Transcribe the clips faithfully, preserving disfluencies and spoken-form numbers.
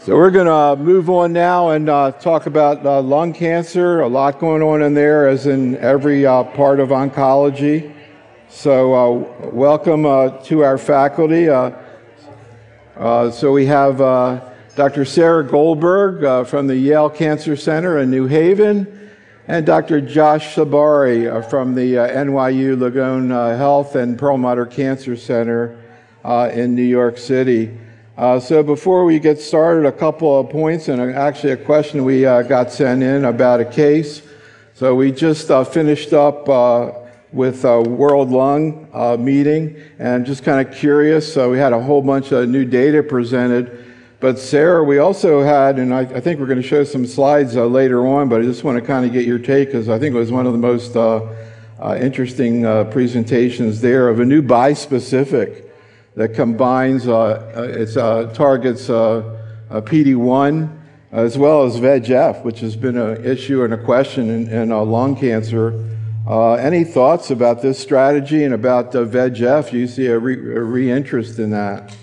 So we're going to move on now and uh, talk about uh, lung cancer. A lot going on in there, as in every uh, part of oncology. So uh, welcome uh, to our faculty. Uh, uh, so we have uh, Doctor Sarah Goldberg uh, from the Yale Cancer Center in New Haven, and Doctor Josh Sabari uh, from the uh, N Y U Langone uh, Health and Perlmutter Cancer Center uh, in New York City. Uh, so before we get started, a couple of points and actually a question we uh, got sent in about a case. So we just uh, finished up uh, with a World Lung uh, meeting, and just kind of curious, so we had a whole bunch of new data presented. But Sarah, we also had, and I, I think we're going to show some slides uh, later on, but I just want to kind of get your take, because I think it was one of the most uh, uh, interesting uh, presentations there of a new bispecific that combines, uh, uh, it uh, targets uh, uh, P D one as well as V E G F, which has been an issue and a question in, in uh, lung cancer. Uh, any thoughts about this strategy and about uh, V E G F? You see a re-interest re in that?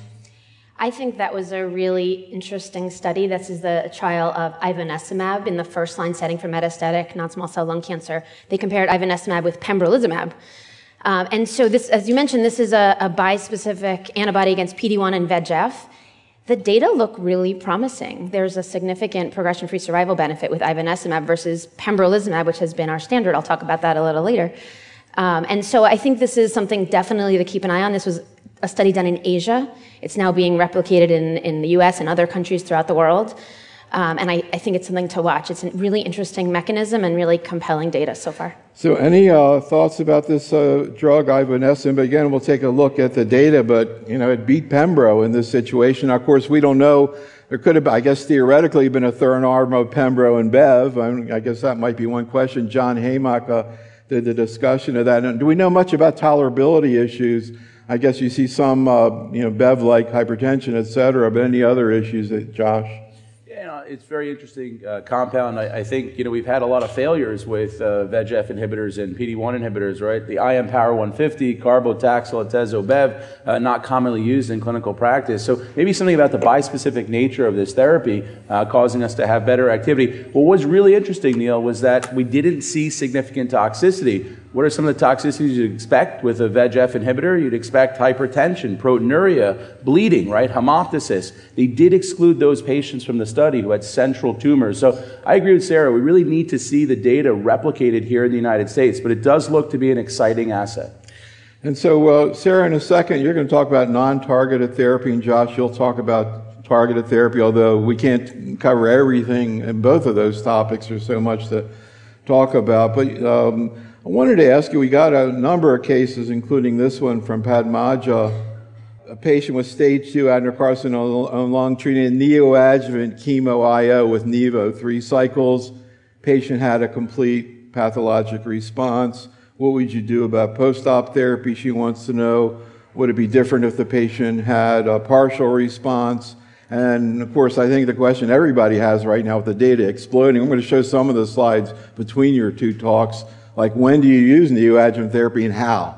I think that was a really interesting study. This is the trial of ivonescimab in the first-line setting for metastatic non-small cell lung cancer. They compared ivonescimab with pembrolizumab. Um, and so this, as you mentioned, this is a, a bispecific antibody against P D one and V E G F. The data look really promising. There's a significant progression-free survival benefit with ivonescimab versus pembrolizumab, which has been our standard. I'll talk about that a little later. Um, and so I think this is something definitely to keep an eye on. This was a study done in Asia. It's now being replicated in, in the U S and other countries throughout the world. Um, and I, I think it's something to watch. It's a really interesting mechanism and really compelling data so far. So any uh, thoughts about this uh, drug, ivonescimab? Again, we'll take a look at the data, but you know, it beat Pembro in this situation. Of course, we don't know. There could have, I guess, theoretically been a third arm of Pembro and Bev. I, mean, I guess that might be one question. John Haymock uh, did the discussion of that. And do we know much about tolerability issues? I guess you see some, uh, you know, Bev-like hypertension, et cetera, but any other issues, that, Josh? You know, it's very interesting uh, compound. I, I think, you know, we've had a lot of failures with uh, V E G F inhibitors and P D one inhibitors, right? The I M Power one fifty, carbotaxol, atezo-bev, uh, not commonly used in clinical practice. So maybe something about the bispecific nature of this therapy uh, causing us to have better activity. What was really interesting, Neil, was that we didn't see significant toxicity. What are some of the toxicities you'd expect with a V E G F inhibitor? You'd expect hypertension, proteinuria, bleeding, right? Hemoptysis. They did exclude those patients from the study who had central tumors. So I agree with Sarah. We really need to see the data replicated here in the United States, but it does look to be an exciting asset. And so, uh, Sarah, in a second, you're going to talk about non-targeted therapy, and Josh, you'll talk about targeted therapy, although we can't cover everything in both of those topics. There's so much to talk about. But um, I wanted to ask you, we got a number of cases, including this one from Padmaja, a patient with stage two adenocarcinoma on lung treated neoadjuvant chemo I O with Nivo, three cycles. Patient had a complete pathologic response. What would you do about post-op therapy? She wants to know, would it be different if the patient had a partial response? And of course, I think the question everybody has right now with the data exploding, I'm going to show some of the slides between your two talks, like when do you use neoadjuvant therapy and how?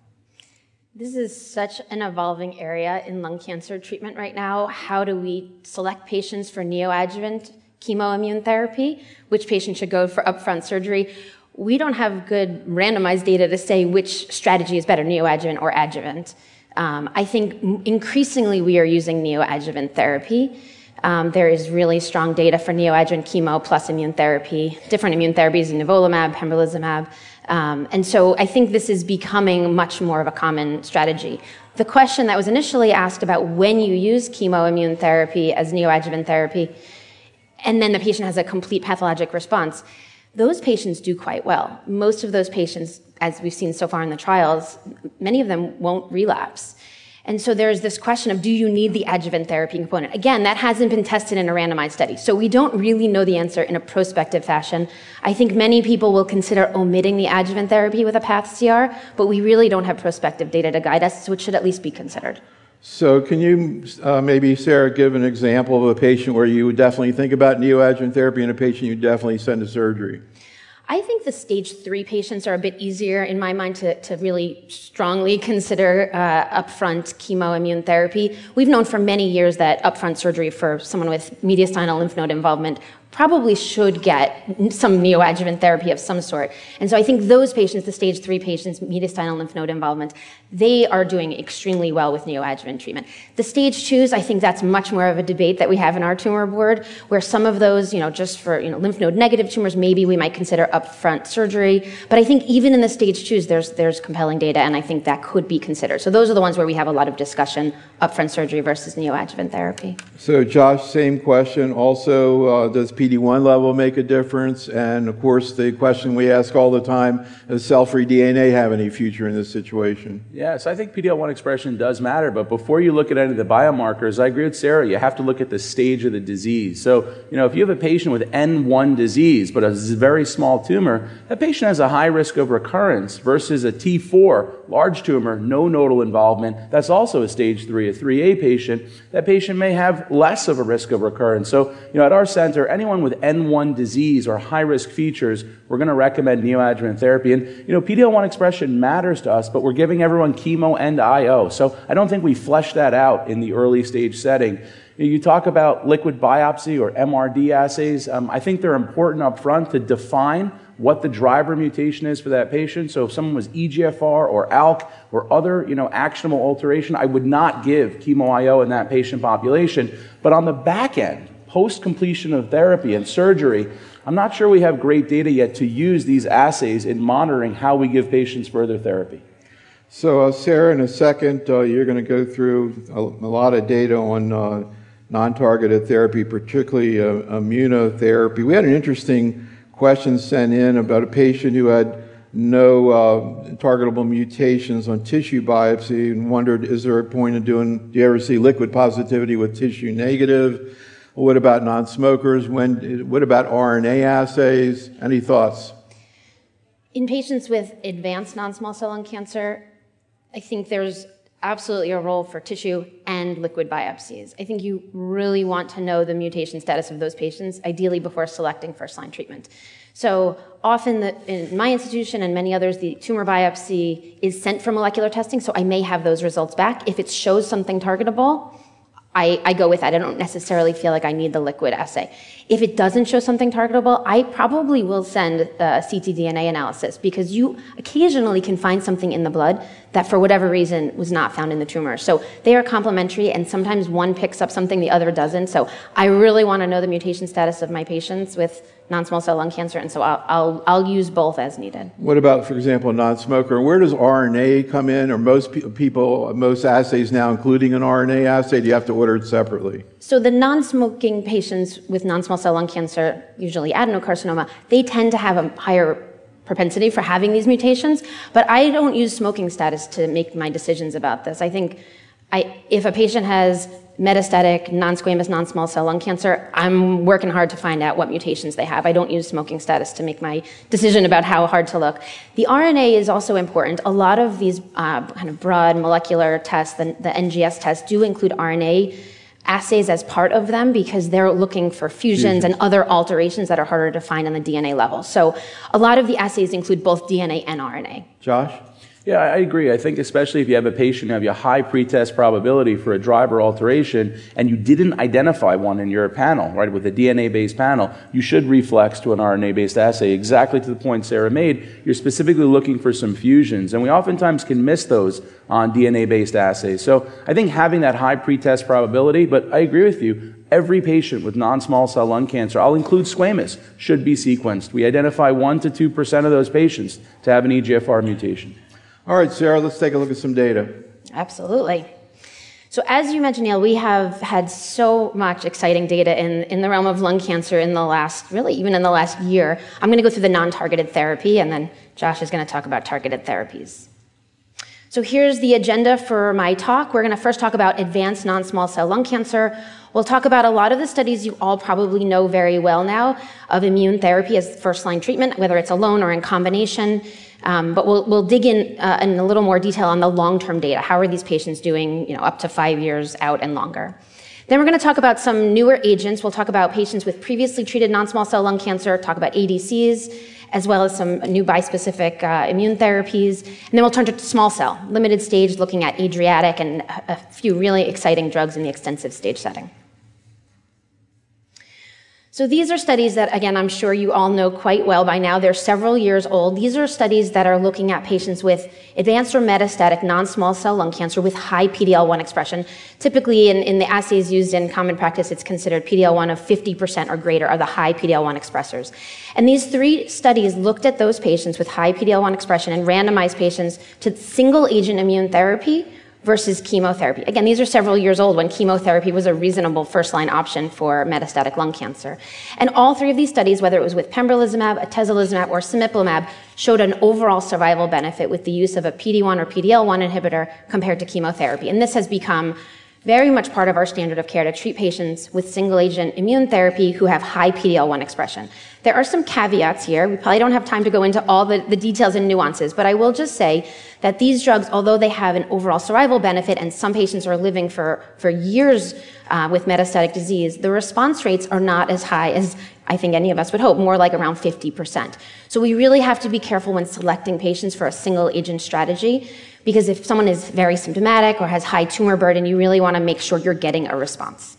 This is such an evolving area in lung cancer treatment right now. How do we select patients for neoadjuvant chemoimmune therapy? Which patient should go for upfront surgery? We don't have good randomized data to say which strategy is better, neoadjuvant or adjuvant. Um, I think increasingly we are using neoadjuvant therapy. Um, there is really strong data for neoadjuvant chemo plus immune therapy, different immune therapies, nivolumab, pembrolizumab. Um, and so I think this is becoming much more of a common strategy. The question that was initially asked about when you use chemoimmune therapy as neoadjuvant therapy, and then the patient has a complete pathologic response, those patients do quite well. Most of those patients, as we've seen so far in the trials, many of them won't relapse. And so there's this question of, do you need the adjuvant therapy component? Again, that hasn't been tested in a randomized study, so we don't really know the answer in a prospective fashion. I think many people will consider omitting the adjuvant therapy with a path C R, but we really don't have prospective data to guide us, so it should at least be considered. So can you uh, maybe, Sarah, give an example of a patient where you would definitely think about neoadjuvant therapy and a patient you definitely send to surgery? I think the stage three patients are a bit easier in my mind to, to really strongly consider uh, upfront chemoimmune therapy. We've known for many years that upfront surgery for someone with mediastinal lymph node involvement probably should get some neoadjuvant therapy of some sort. And so I think those patients, the stage three patients, mediastinal lymph node involvement, they are doing extremely well with neoadjuvant treatment. The stage twos, I think that's much more of a debate that we have in our tumor board, where some of those, you know, just for, you know, lymph node negative tumors, maybe we might consider upfront surgery. But I think even in the stage twos, there's, there's compelling data, and I think that could be considered. So those are the ones where we have a lot of discussion, upfront surgery versus neoadjuvant therapy. So Josh, same question. Also, uh, does P D one level make a difference? And of course, the question we ask all the time, does cell-free D N A have any future in this situation? Yes, I think P D L one expression does matter, but before you look at any of the biomarkers, I agree with Sarah, you have to look at the stage of the disease. So, you know, if you have a patient with N one disease, but a very small tumor, that patient has a high risk of recurrence versus a T four, large tumor, no nodal involvement, that's also a stage three, a three A patient. That patient may have less of a risk of recurrence. So, you know, at our center, anyone with N one disease or high-risk features, we're going to recommend neoadjuvant therapy. And, you know, P D L one expression matters to us, but we're giving everyone chemo and I O. So I don't think we flesh that out in the early stage setting. You talk about liquid biopsy or M R D assays. Um, I think they're important up front to define what the driver mutation is for that patient. So if someone was E G F R or A L K or other, you know, actionable alteration, I would not give chemo I O in that patient population. But on the back end, post-completion of therapy and surgery, I'm not sure we have great data yet to use these assays in monitoring how we give patients further therapy. So uh, Sarah, in a second, uh, you're going to go through a, a lot of data on uh, non-targeted therapy, particularly uh, immunotherapy. We had an interesting question sent in about a patient who had no uh, targetable mutations on tissue biopsy and wondered, is there a point in doing, do you ever see liquid positivity with tissue negative? What about non-smokers? When, what about R N A assays? Any thoughts? In patients with advanced non-small cell lung cancer, I think there's absolutely a role for tissue and liquid biopsies. I think you really want to know the mutation status of those patients, ideally before selecting first-line treatment. So often the, in my institution and many others, the tumor biopsy is sent for molecular testing, so I may have those results back. If it shows something targetable, I, I go with that. I don't necessarily feel like I need the liquid assay. If it doesn't show something targetable, I probably will send a ctDNA analysis, because you occasionally can find something in the blood that for whatever reason was not found in the tumor. So they are complementary, and sometimes one picks up something the other doesn't. So I really want to know the mutation status of my patients with non-small cell lung cancer, and so I'll, I'll, I'll use both as needed. What about, for example, a non-smoker? Where does R N A come in? Or most pe people, most assays now including an R N A assay? Do you have to order it separately? So the non-smoking patients with non-small cell lung cancer, usually adenocarcinoma, they tend to have a higher propensity for having these mutations, but I don't use smoking status to make my decisions about this. I think I, if a patient has metastatic, non-squamous, non-small cell lung cancer, I'm working hard to find out what mutations they have. I don't use smoking status to make my decision about how hard to look. The R N A is also important. A lot of these uh, kind of broad molecular tests, the, the N G S tests, do include R N A assays as part of them, because they're looking for fusions and other alterations that are harder to find on the D N A level. So a lot of the assays include both D N A and R N A. Josh? Yeah, I agree. I think especially if you have a patient who have a high pretest probability for a driver alteration and you didn't identify one in your panel, right, with a D N A-based panel, you should reflex to an R N A-based assay. Exactly to the point Sarah made, you're specifically looking for some fusions, and we oftentimes can miss those on D N A-based assays. So I think having that high pretest probability, but I agree with you, every patient with non-small cell lung cancer, I'll include squamous, should be sequenced. We identify one to two percent of those patients to have an E G F R mutation. All right, Sarah, let's take a look at some data. Absolutely. So as you mentioned, Neil, we have had so much exciting data in, in the realm of lung cancer in the last, really even in the last year. I'm going to go through the non-targeted therapy, and then Josh is going to talk about targeted therapies. So here's the agenda for my talk. We're going to first talk about advanced non-small cell lung cancer. We'll talk about a lot of the studies you all probably know very well now of immune therapy as first-line treatment, whether it's alone or in combination. Um, but we'll, we'll dig in uh, in a little more detail on the long-term data. How are these patients doing, you know, up to five years out and longer? Then we're going to talk about some newer agents. We'll talk about patients with previously treated non-small cell lung cancer, talk about A D Cs, as well as some new bispecific uh, immune therapies. And then we'll turn to small cell, limited stage, looking at Adriatic and a few really exciting drugs in the extensive stage setting. So these are studies that, again, I'm sure you all know quite well by now. They're several years old. These are studies that are looking at patients with advanced or metastatic non-small cell lung cancer with high P D L one expression. Typically, in, in the assays used in common practice, it's considered P D L one of fifty percent or greater are the high P D L one expressors. And these three studies looked at those patients with high P D L one expression and randomized patients to single-agent immune therapy versus chemotherapy. Again, these are several years old when chemotherapy was a reasonable first-line option for metastatic lung cancer. And all three of these studies, whether it was with pembrolizumab, atezolizumab, or cemiplimab, showed an overall survival benefit with the use of a P D one or P D L one inhibitor compared to chemotherapy. And this has become very much part of our standard of care to treat patients with single-agent immune therapy who have high P D L one expression. There are some caveats here. We probably don't have time to go into all the, the details and nuances, but I will just say that these drugs, although they have an overall survival benefit and some patients are living for, for years uh, with metastatic disease, the response rates are not as high as I think any of us would hope, more like around fifty percent. So we really have to be careful when selecting patients for a single-agent strategy, because if someone is very symptomatic or has high tumor burden, you really want to make sure you're getting a response.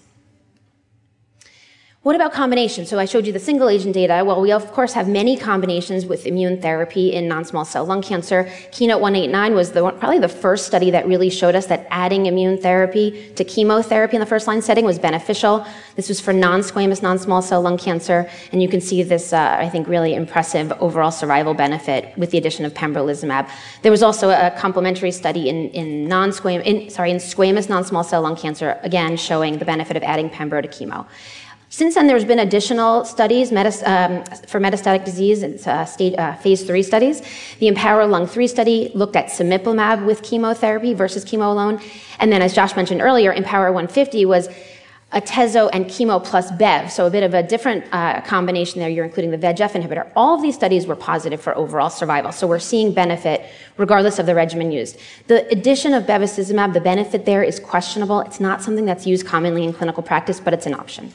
What about combinations? So I showed you the single agent data. Well, we of course have many combinations with immune therapy in non-small cell lung cancer. Keynote one eighty-nine was the one, probably the first study that really showed us that adding immune therapy to chemotherapy in the first line setting was beneficial. This was for non-squamous non-small cell lung cancer, and you can see this, uh, I think, really impressive overall survival benefit with the addition of pembrolizumab. There was also a complementary study in, in non-squam, in, sorry, in squamous non-small cell lung cancer, again showing the benefit of adding pembro to chemo. Since then, there's been additional studies metas um, for metastatic disease, it's, uh, stage, uh, phase three studies. The Empower Lung three study looked at cemiplimab with chemotherapy versus chemo alone. And then, as Josh mentioned earlier, Empower one fifty was atezo and chemo plus bev, so a bit of a different uh, combination there. You're including the V E G F inhibitor. All of these studies were positive for overall survival, so we're seeing benefit regardless of the regimen used. The addition of bevacizumab, the benefit there is questionable. It's not something that's used commonly in clinical practice, but it's an option.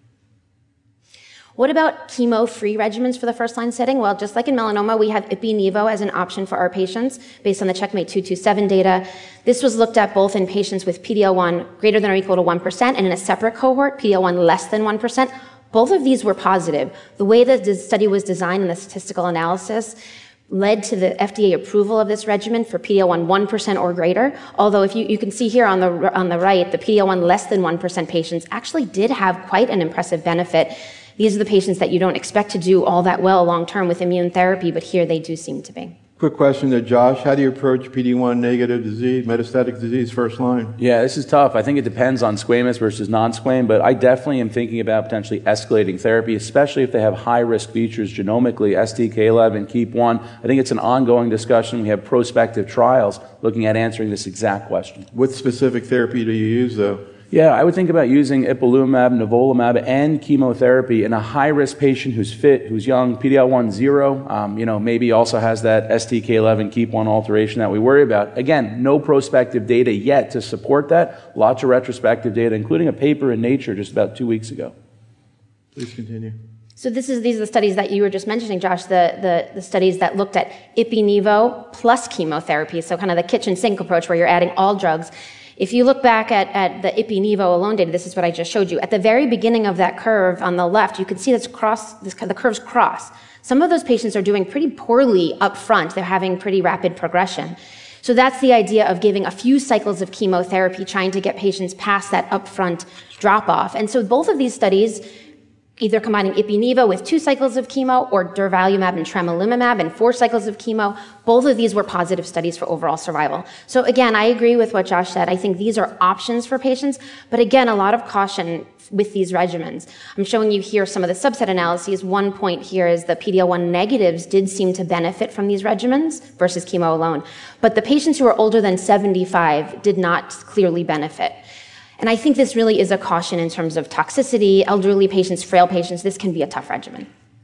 What about chemo-free regimens for the first-line setting? Well, just like in melanoma, we have ipi-nivo as an option for our patients based on the CheckMate two twenty-seven data. This was looked at both in patients with P D L one greater than or equal to one percent and in a separate cohort, P D L one less than one percent. Both of these were positive. The way that the study was designed in the statistical analysis led to the F D A approval of this regimen for P D L one one percent or greater, although if you, you can see here on the, on the right, the P D L one less than one percent patients actually did have quite an impressive benefit. These are the patients that you don't expect to do all that well long-term with immune therapy, but here they do seem to be. Quick question to Josh. How do you approach P D one negative disease, metastatic disease first line? Yeah, this is tough. I think it depends on squamous versus non-squam, but I definitely am thinking about potentially escalating therapy, especially if they have high-risk features genomically, S T K eleven, KEAP one. I think it's an ongoing discussion. We have prospective trials looking at answering this exact question. What specific therapy do you use, though? Yeah, I would think about using ipilimumab, nivolumab, and chemotherapy in a high-risk patient who's fit, who's young, P D L one zero, um, you know, maybe also has that S T K eleven, KEAP one alteration that we worry about. Again, no prospective data yet to support that. Lots of retrospective data, including a paper in Nature just about two weeks ago. Please continue. So this is, these are the studies that you were just mentioning, Josh, the, the, the studies that looked at ipi-nivo plus chemotherapy, so kind of the kitchen sink approach where you're adding all drugs. If you look back at, at the ipi-nivo alone data, this is what I just showed you. At the very beginning of that curve on the left, you can see this cross, this, the curves cross. Some of those patients are doing pretty poorly up front. They're having pretty rapid progression. So that's the idea of giving a few cycles of chemotherapy, trying to get patients past that upfront drop-off. And so both of these studies, either combining ipi-nivo with two cycles of chemo or durvalumab and tremelimumab and four cycles of chemo, both of these were positive studies for overall survival. So again, I agree with what Josh said. I think these are options for patients, but again, a lot of caution with these regimens. I'm showing you here some of the subset analyses. One point here is the P D L one negatives did seem to benefit from these regimens versus chemo alone, but the patients who are older than seventy-five did not clearly benefit. And I think this really is a caution in terms of toxicity, elderly patients, frail patients. This can be a tough regimen.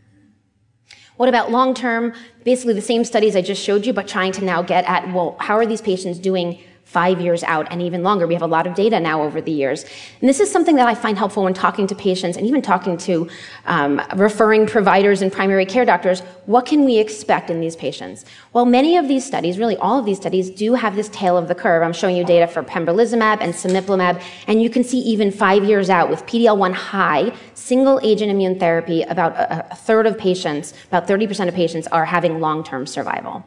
What about long-term? Basically the same studies I just showed you, but trying to now get at, well, how are these patients doing five years out and even longer. We have a lot of data now over the years. And this is something that I find helpful when talking to patients and even talking to um, referring providers and primary care doctors. What can we expect in these patients? Well, many of these studies, really all of these studies, do have this tail of the curve. I'm showing you data for pembrolizumab and cemiplimab, and you can see even five years out with P D L one high, single agent immune therapy, about a, a third of patients, about thirty percent of patients are having long-term survival.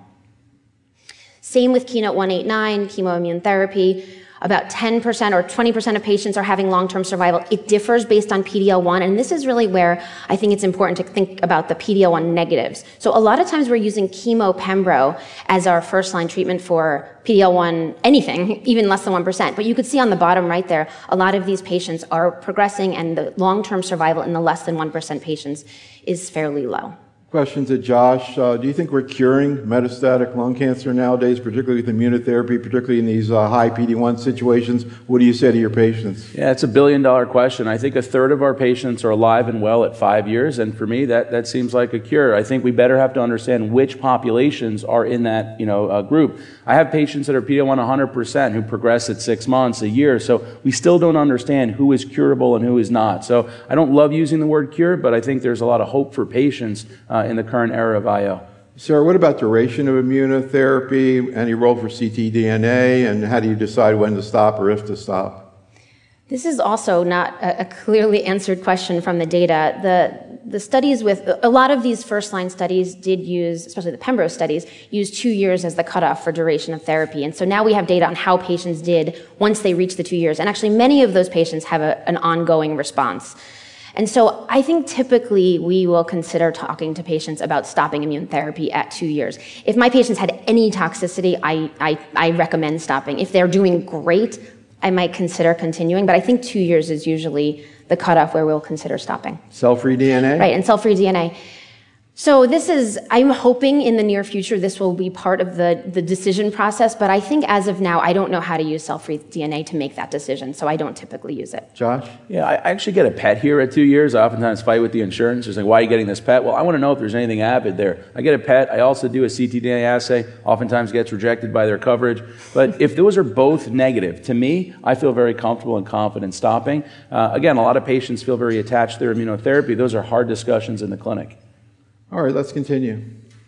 Same with Keynote one eighty-nine, chemoimmune therapy. About ten percent or twenty percent of patients are having long-term survival. It differs based on P D L one, and this is really where I think it's important to think about the P D L one negatives. So a lot of times we're using chemo pembro as our first-line treatment for P D L one anything, even less than one percent. But you could see on the bottom right there, a lot of these patients are progressing, and the long-term survival in the less than one percent patients is fairly low. Question to Josh. Uh, do you think we're curing metastatic lung cancer nowadays, particularly with immunotherapy, particularly in these uh, high P D one situations? What do you say to your patients? Yeah, it's a billion dollar question. I think a third of our patients are alive and well at five years, and for me, that, that seems like a cure. I think we better have to understand which populations are in that you know uh, group. I have patients that are P D L one one hundred percent who progress at six months, a year, so we still don't understand who is curable and who is not. So I don't love using the word cure, but I think there's a lot of hope for patients uh, in the current era of I O. Sarah, what about duration of immunotherapy? Any role for C T D N A? And how do you decide when to stop or if to stop? This is also not a, a clearly answered question from the data. The, the studies with, a lot of these first-line studies did use, especially the Pembro studies, use two years as the cutoff for duration of therapy. And so now we have data on how patients did once they reached the two years. And actually many of those patients have a, an ongoing response. And so I think typically we will consider talking to patients about stopping immune therapy at two years. If my patients had any toxicity, I, I, I recommend stopping. If they're doing great, I might consider continuing, but I think two years is usually the cutoff where we'll consider stopping. Cell-free D N A? Right, and cell-free D N A. So this is, I'm hoping in the near future this will be part of the, the decision process, but I think as of now, I don't know how to use cell-free D N A to make that decision, so I don't typically use it. Josh? Yeah, I actually get a pet here at two years. I oftentimes fight with the insurance. They're like, why are you getting this pet? Well, I want to know if there's anything avid there. I get a pet. I also do a C T D N A assay. Oftentimes gets rejected by their coverage. But if those are both negative, to me, I feel very comfortable and confident stopping. Uh, again, a lot of patients feel very attached to their immunotherapy. Those are hard discussions in the clinic. All right, let's continue.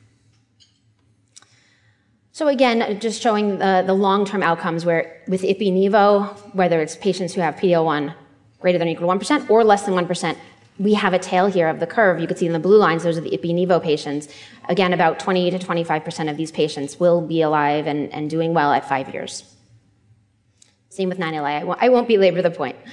So again, just showing the, the long-term outcomes where with Ipi-Nivo, whether it's patients who have P D L one greater than or equal to one percent or less than one percent, we have a tail here of the curve. You can see in the blue lines, those are the Ipi-Nivo patients. Again, about twenty to twenty-five percent of these patients will be alive and, and doing well at five years. Same with nine L A. I won't, I won't belabor the point.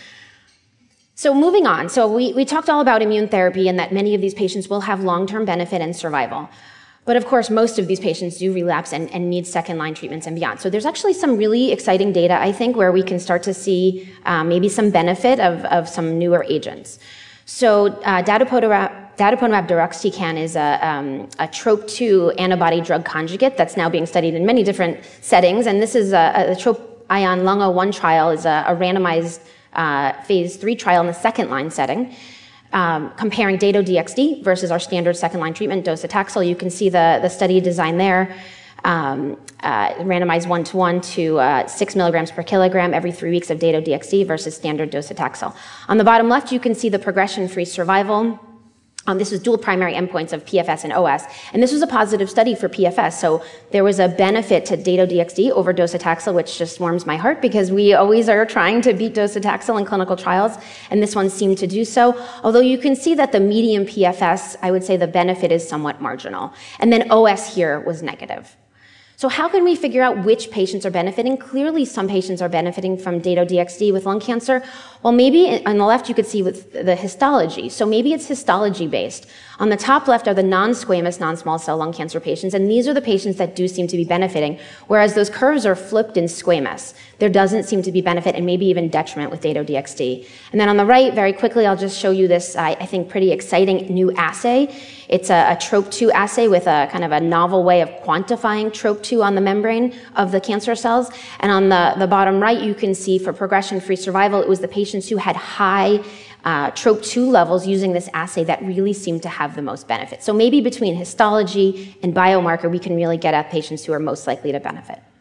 So moving on, so we, we talked all about immune therapy and that many of these patients will have long-term benefit and survival. But of course, most of these patients do relapse and, and need second-line treatments and beyond. So there's actually some really exciting data, I think, where we can start to see uh, maybe some benefit of, of some newer agents. So uh, datopotamab, datopotamab deruxtecan is a, um, a trope two antibody drug conjugate that's now being studied in many different settings. And this is a, a trope ion lung oh one trial is a, a randomized Uh, phase three trial in the second line setting, um, comparing Dato-D X D versus our standard second line treatment, docetaxel. You can see the, the study design there, um, uh, randomized one to one to uh, six milligrams per kilogram every three weeks of Dato-D X D versus standard docetaxel. On the bottom left, you can see the progression-free survival. Um, this was dual primary endpoints of P F S and O S, and this was a positive study for P F S, so there was a benefit to Dato-D X D over docetaxel, which just warms my heart because we always are trying to beat docetaxel in clinical trials, and this one seemed to do so, although you can see that the median P F S, I would say the benefit is somewhat marginal, and then O S here was negative. So how can we figure out which patients are benefiting? Clearly, some patients are benefiting from Dato-D X D with lung cancer. Well, maybe on the left you could see with the histology. So maybe it's histology-based. On the top left are the non-squamous non-small cell lung cancer patients, and these are the patients that do seem to be benefiting, whereas those curves are flipped in squamous. There doesn't seem to be benefit and maybe even detriment with Dato-D X D. And then on the right, very quickly, I'll just show you this, I, I think, pretty exciting new assay. It's a, a trope two assay with a kind of a novel way of quantifying trope two on the membrane of the cancer cells. And on the, the bottom right, you can see for progression-free survival, it was the patients who had high uh, trope two levels using this assay that really seemed to have the most benefit. So maybe between histology and biomarker, we can really get at patients who are most likely to benefit.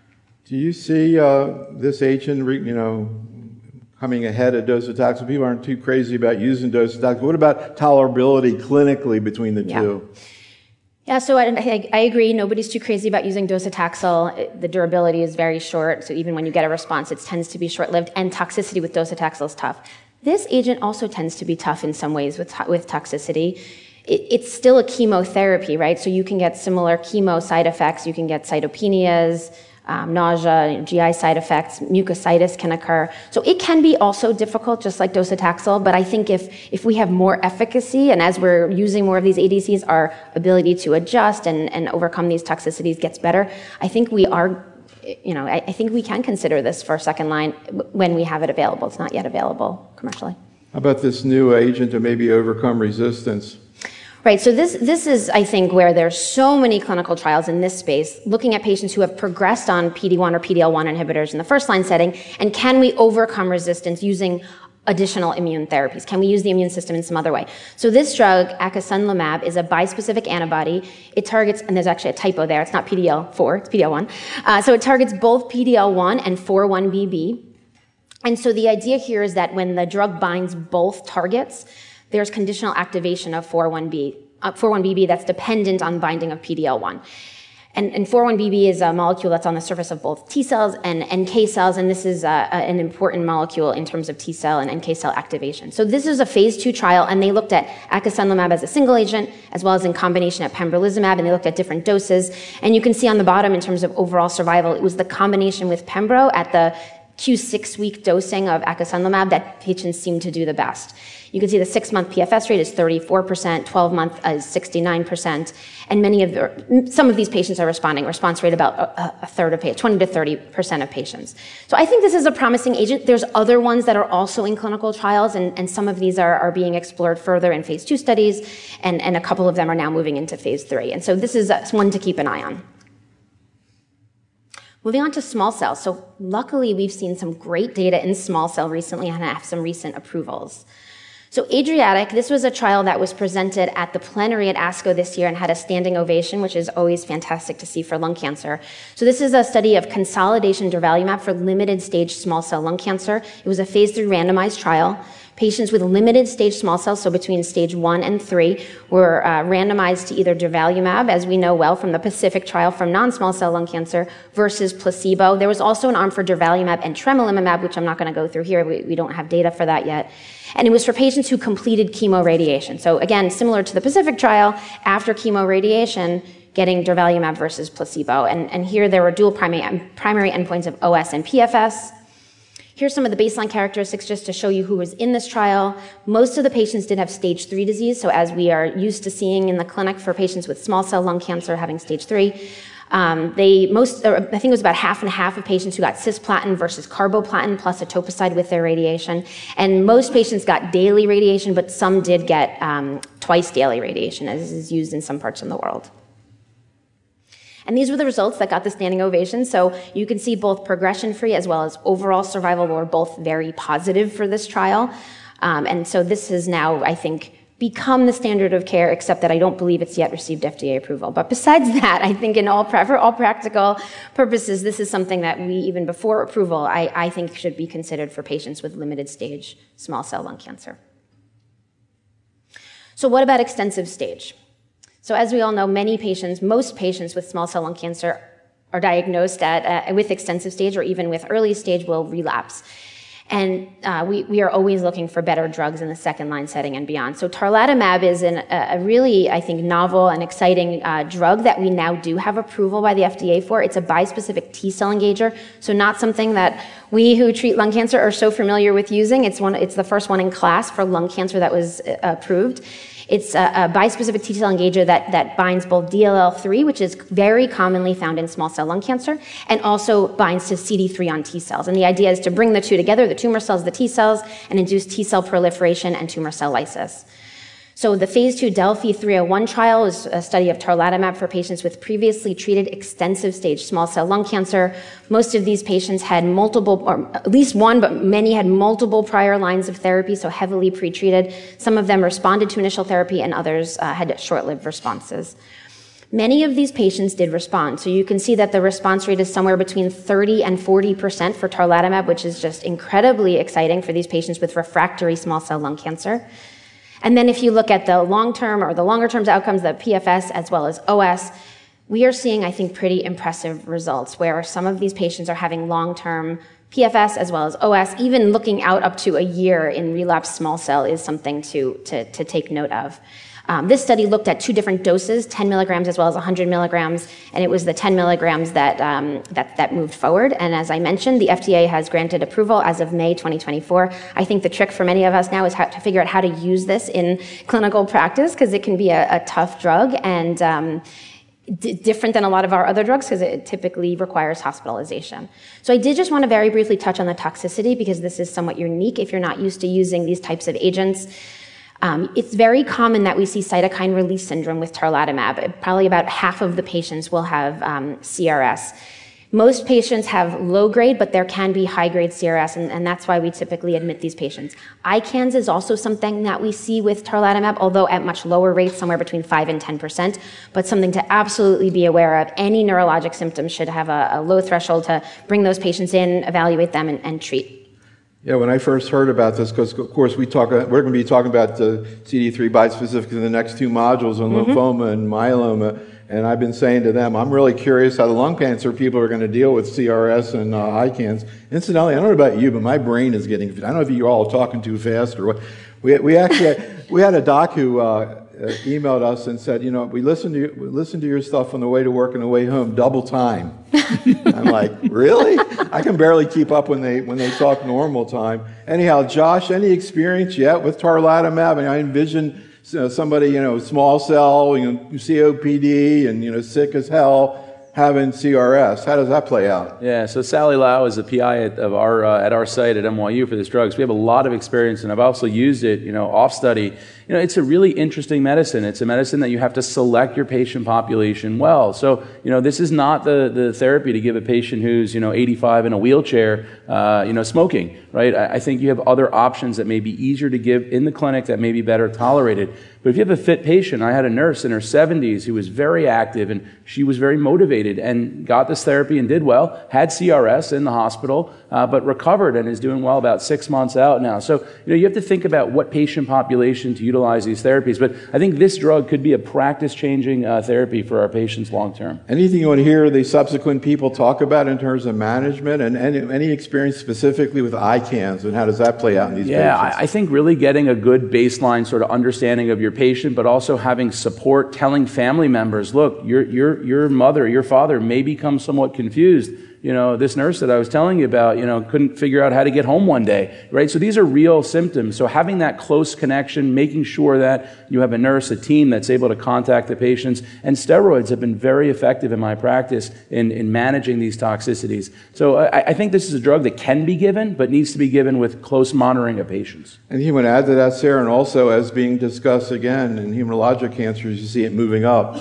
Do you see uh, this agent, you know, coming ahead of docetaxel? People aren't too crazy about using docetaxel. What about tolerability clinically between the yeah. two? Yeah, so I, I agree. Nobody's too crazy about using docetaxel. The durability is very short, so even when you get a response, it tends to be short-lived, and toxicity with docetaxel is tough. This agent also tends to be tough in some ways with, with toxicity. It, it's still a chemotherapy, right? So you can get similar chemo side effects. You can get cytopenias, Um, nausea, G I side effects, mucositis can occur. So it can be also difficult, just like docetaxel, but I think if, if we have more efficacy, and as we're using more of these A D Cs, our ability to adjust and, and overcome these toxicities gets better, I think we are, you know, I, I think we can consider this for second line when we have it available. It's not yet available commercially. How about this new agent to maybe overcome resistance? Right, so this, this is, I think, where there's so many clinical trials in this space, looking at patients who have progressed on P D one or P D L one inhibitors in the first-line setting, and can we overcome resistance using additional immune therapies? Can we use the immune system in some other way? So this drug, acasunlimab, is a bispecific antibody. It targets, and there's actually a typo there, it's not P D L four, it's P D L one. Uh, so it targets both P D L one and four one B B. And so the idea here is that when the drug binds both targets, there's conditional activation of four one B, uh, four one B B that's dependent on binding of P D L one. And, and four one B B is a molecule that's on the surface of both T cells and N K cells, and this is a, a, an important molecule in terms of T cell and N K cell activation. So this is a phase two trial, and they looked at acasunlimab as a single agent, as well as in combination at pembrolizumab, and they looked at different doses. And you can see on the bottom, in terms of overall survival, it was the combination with pembro at the Q six-week dosing of acasunlimab that patients seem to do the best. You can see the six-month P F S rate is thirty-four percent, twelve-month is sixty-nine percent, and many of the, some of these patients are responding. Response rate about a, a third of patients, twenty to thirty percent of patients. So I think this is a promising agent. There's other ones that are also in clinical trials, and, and some of these are, are being explored further in phase two studies, and, and a couple of them are now moving into phase three. And so this is one to keep an eye on. Moving on to small cell. So luckily, we've seen some great data in small cell recently and have some recent approvals. So ADRIATIC, this was a trial that was presented at the plenary at ASCO this year and had a standing ovation, which is always fantastic to see for lung cancer. So this is a study of consolidation durvalumab for limited stage small cell lung cancer. It was a phase three randomized trial. Patients with limited stage small cells, so between stage one and three, were uh, randomized to either durvalumab, as we know well from the PACIFIC trial from non-small cell lung cancer, versus placebo. There was also an arm for durvalumab and tremelimumab, which I'm not going to go through here. We, we don't have data for that yet. And it was for patients who completed chemoradiation. So again, similar to the PACIFIC trial, after chemoradiation, getting durvalumab versus placebo. And, and here there were dual primary, primary endpoints of O S and P F S. Here's some of the baseline characteristics just to show you who was in this trial. Most of the patients did have stage three disease, so as we are used to seeing in the clinic for patients with small cell lung cancer having stage three. Um, they most, I think it was about half and half of patients who got cisplatin versus carboplatin plus etoposide with their radiation. And most patients got daily radiation, but some did get um, twice daily radiation, as is used in some parts of the world. And these were the results that got the standing ovation. So you can see both progression-free as well as overall survival were both very positive for this trial. Um, and so this has now, I think, become the standard of care, except that I don't believe it's yet received F D A approval. But besides that, I think in all, for all practical purposes, this is something that we, even before approval, I, I think should be considered for patients with limited stage small cell lung cancer. So what about extensive stage? So as we all know, many patients, most patients with small cell lung cancer are diagnosed at, uh, with extensive stage or even with early stage will relapse. And uh, we, we are always looking for better drugs in the second line setting and beyond. So tarlatamab is an, a really, I think, novel and exciting uh, drug that we now do have approval by the F D A for. It's a bispecific T-cell engager, so not something that we who treat lung cancer are so familiar with using. It's, one, it's the first one in class for lung cancer that was uh, approved. It's a, a bispecific T-cell engager that, that binds both D L L three, which is very commonly found in small cell lung cancer, and also binds to C D three on T cells. And the idea is to bring the two together, the tumor cells, the T cells, and induce T cell proliferation and tumor cell lysis. So the phase two Delphi three oh one trial is a study of tarlatamab for patients with previously treated extensive stage small cell lung cancer. Most of these patients had multiple, or at least one, but many had multiple prior lines of therapy, so heavily pretreated. Some of them responded to initial therapy and others uh, had short-lived responses. Many of these patients did respond. So you can see that the response rate is somewhere between thirty and forty percent for tarlatamab, which is just incredibly exciting for these patients with refractory small cell lung cancer. And then if you look at the long-term or the longer-term outcomes, the P F S as well as O S, we are seeing, I think, pretty impressive results where some of these patients are having long-term P F S as well as O S. Even looking out up to a year in relapsed small cell is something to, to, to take note of. Um, this study looked at two different doses, ten milligrams as well as one hundred milligrams, and it was the ten milligrams that, um, that, that moved forward. And as I mentioned, the F D A has granted approval as of May twenty twenty-four. I think the trick for many of us now is how to figure out how to use this in clinical practice, because it can be a, a tough drug and um, d- different than a lot of our other drugs, because it typically requires hospitalization. So I did just want to very briefly touch on the toxicity, because this is somewhat unique if you're not used to using these types of agents. Um, it's very common that we see cytokine release syndrome with tarlatamab. Probably about half of the patients will have um, C R S. Most patients have low grade, but there can be high grade C R S, and, and that's why we typically admit these patients. I CANS is also something that we see with tarlatamab, although at much lower rates, somewhere between five and ten percent, but something to absolutely be aware of. Any neurologic symptoms should have a, a low threshold to bring those patients in, evaluate them, and, and treat. Yeah, when I first heard about this, because of course we talk, we're going to be talking about the C D three bispecifics in the next two modules on mm-hmm. lymphoma and myeloma, and I've been saying to them, I'm really curious how the lung cancer people are going to deal with C R S and uh, I CANS. Incidentally, I don't know about you, but my brain is getting, I don't know if you're all talking too fast or what. We, we actually had, we had a doc who uh, emailed us and said, you know, we listened to, we listened to your stuff on the way to work and the way home, double time. I'm like, really? I can barely keep up when they when they talk normal time. Anyhow, Josh, any experience yet with tarlatamab? I mean, I envision you know, somebody, you know, small cell, you know, C O P D, and you know, sick as hell, having C R S. How does that play out? Yeah, so Sally Lau is the P I at, of our, uh, at our site at N Y U for this drug. So we have a lot of experience, and I've also used it, you know, off study. You know, it's a really interesting medicine. It's a medicine that you have to select your patient population well. So, you know, this is not the, the therapy to give a patient who's, you know, eighty-five in a wheelchair, uh, you know, smoking, right? I, I think you have other options that may be easier to give in the clinic that may be better tolerated. But if you have a fit patient, I had a nurse in her seventies who was very active, and she was very motivated and got this therapy and did well, had C R S in the hospital, uh, but recovered and is doing well about six months out now. So, you know, you have to think about what patient population to utilize these therapies. But I think this drug could be a practice-changing uh, therapy for our patients long-term. Anything you want to hear the subsequent people talk about in terms of management, and any, any experience specifically with I CANS, and how does that play out in these yeah, patients? I, I think really getting a good baseline sort of understanding of your patient, but also having support, telling family members, look, your, your, your mother, your father may become somewhat confused. You know, this nurse that I was telling you about, you know, couldn't figure out how to get home one day, right? So these are real symptoms. So having that close connection, making sure that you have a nurse, a team that's able to contact the patients, and steroids have been very effective in my practice in, in managing these toxicities. So I, I think this is a drug that can be given, but needs to be given with close monitoring of patients. And you want to add to that, Sarah, and also as being discussed again in hematologic cancers, you see it moving up.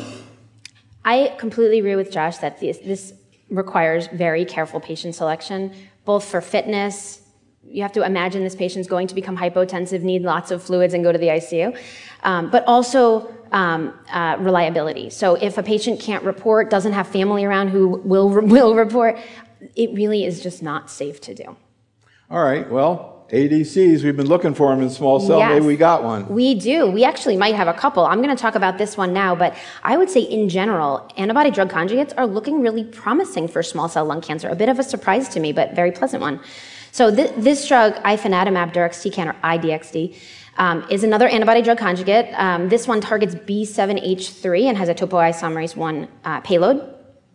I completely agree with Josh that this, this requires very careful patient selection, both for fitness. You have to imagine this patient's going to become hypotensive, need lots of fluids, and go to the I C U, um, but also um, uh, reliability. So if a patient can't report, doesn't have family around who will, will report, it really is just not safe to do. All right, well, A D Cs, we've been looking for them in small cell. Yes, maybe we got one. We do. We actually might have a couple. I'm going to talk about this one now, but I would say in general, antibody drug conjugates are looking really promising for small cell lung cancer. A bit of a surprise to me, but very pleasant one. So th- this drug, ifinatamab deruxtecan, or I D X D, um, is another antibody drug conjugate. Um, this one targets B seven H three and has a topoisomerase one uh, payload.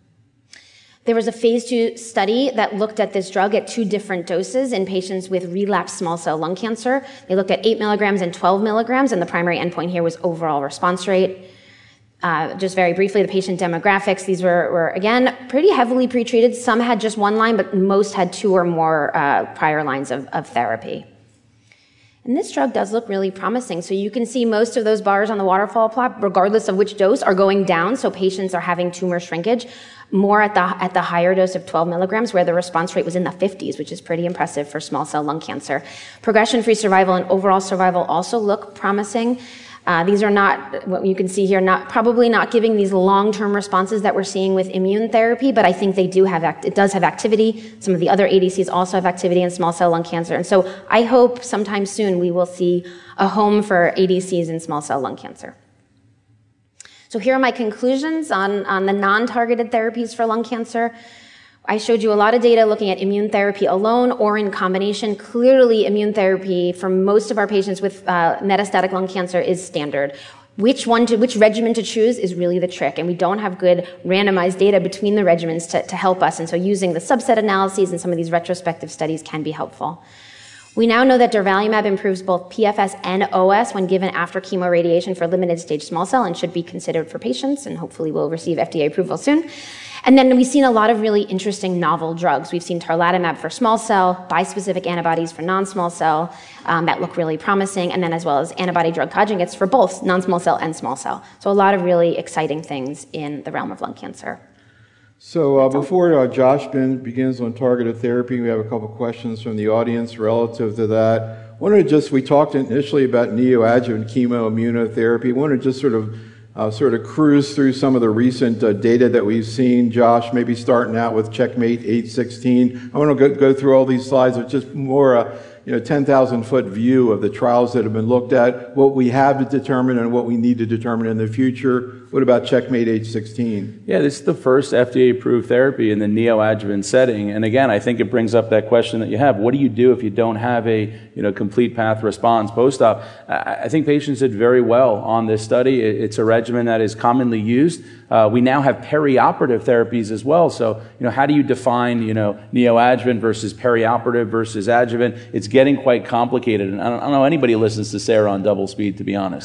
There was a phase two study that looked at this drug at two different doses in patients with relapsed small cell lung cancer. They looked at eight milligrams and twelve milligrams, and the primary endpoint here was overall response rate. Uh, just very briefly, the patient demographics, these were, were, again, pretty heavily pretreated. Some had just one line, but most had two or more uh, prior lines of, of therapy. And this drug does look really promising. So you can see most of those bars on the waterfall plot, regardless of which dose, are going down. So patients are having tumor shrinkage, more at the, at the higher dose of twelve milligrams, where the response rate was in the fifties, which is pretty impressive for small cell lung cancer. Progression-free survival and overall survival also look promising. Uh, these are not, what you can see here, not probably not giving these long-term responses that we're seeing with immune therapy, but I think they do have, act- it does have activity. Some of the other A D Cs also have activity in small cell lung cancer. And so I hope sometime soon we will see a home for A D Cs in small cell lung cancer. So here are my conclusions on, on the non-targeted therapies for lung cancer. I showed you a lot of data looking at immune therapy alone or in combination. Clearly, immune therapy for most of our patients with uh, metastatic lung cancer is standard. Which one to, which regimen to choose is really the trick, and we don't have good randomized data between the regimens to, to help us, and so using the subset analyses and some of these retrospective studies can be helpful. We now know that durvalumab improves both P F S and O S when given after chemoradiation for limited stage small cell and should be considered for patients, and hopefully will receive F D A approval soon. And then we've seen a lot of really interesting novel drugs. We've seen tarlatamab for small cell, bispecific antibodies for non-small cell um, that look really promising, and then as well as antibody drug conjugates for both non-small cell and small cell. So a lot of really exciting things in the realm of lung cancer. So uh, before uh, Josh begins on targeted therapy, we have a couple questions from the audience relative to that. I wanted to just, we talked initially about neoadjuvant chemoimmunotherapy. I wanted to just sort of Uh, sort of cruise through some of the recent uh, data that we've seen. Josh, maybe starting out with Checkmate eight sixteen. I want to go, go through all these slides with just more a you know, ten thousand foot view of the trials that have been looked at, what we have to determine and what we need to determine in the future. What about Checkmate eight sixteen? Yeah, this is the first F D A-approved therapy in the neoadjuvant setting. And again, I think it brings up that question that you have. What do you do if you don't have a you know, complete path response post-op? I think patients did very well on this study. It's a regimen that is commonly used. Uh, we now have perioperative therapies as well. So, you know, how do you define, you know, neoadjuvant versus perioperative versus adjuvant? It's getting quite complicated. And I don't, I don't know anybody listens to Sarah on double speed, to be honest.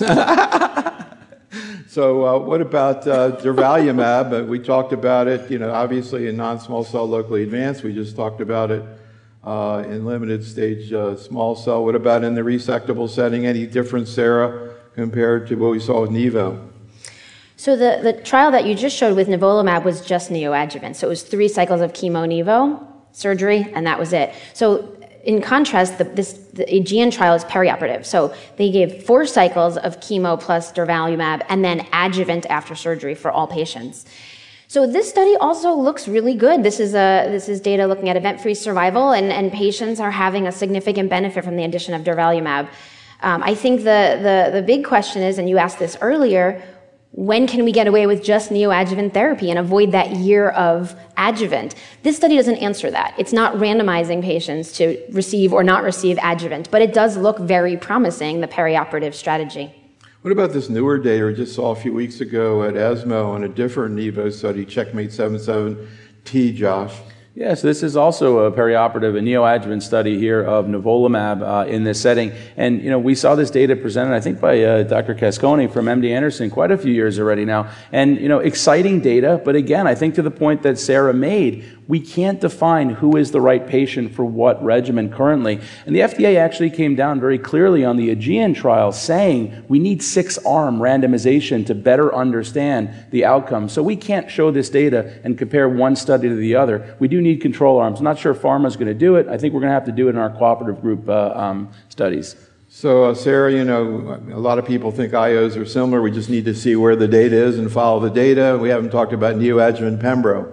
So uh, what about uh, durvalumab? Uh, we talked about it, you know, obviously in non-small cell locally advanced. We just talked about it uh, in limited stage uh, small cell. What about in the resectable setting? Any difference, Sarah, compared to what we saw with Nivo? So the, the trial that you just showed with nivolumab was just neoadjuvant. So it was three cycles of chemo-nivo, surgery, and that was it. So in contrast, the, this, the Aegean trial is perioperative. So they gave four cycles of chemo plus durvalumab and then adjuvant after surgery for all patients. So this study also looks really good. This is, a, this is data looking at event-free survival, and, and patients are having a significant benefit from the addition of durvalumab. Um, I think the, the, the big question is, and you asked this earlier, when can we get away with just neoadjuvant therapy and avoid that year of adjuvant? This study doesn't answer that. It's not randomizing patients to receive or not receive adjuvant, but it does look very promising, the perioperative strategy. What about this newer data we just saw a few weeks ago at ESMO on a different Nivo study, Checkmate seventy-seven T, Josh? Yes, this is also a perioperative, a neoadjuvant study here of nivolumab uh, in this setting. And, you know, we saw this data presented, I think, by uh, Doctor Cascone from M D Anderson quite a few years already now. And, you know, exciting data. But again, I think to the point that Sarah made, we can't define who is the right patient for what regimen currently. And the F D A actually came down very clearly on the Aegean trial saying we need six-arm randomization to better understand the outcome. So we can't show this data and compare one study to the other. We do need control arms. I'm not sure if pharma's going to do it. I think we're going to have to do it in our cooperative group uh, um, studies. So, uh, Sarah, you know, a lot of people think I Os are similar. We just need to see where the data is and follow the data. We haven't talked about neoadjuvant pembro.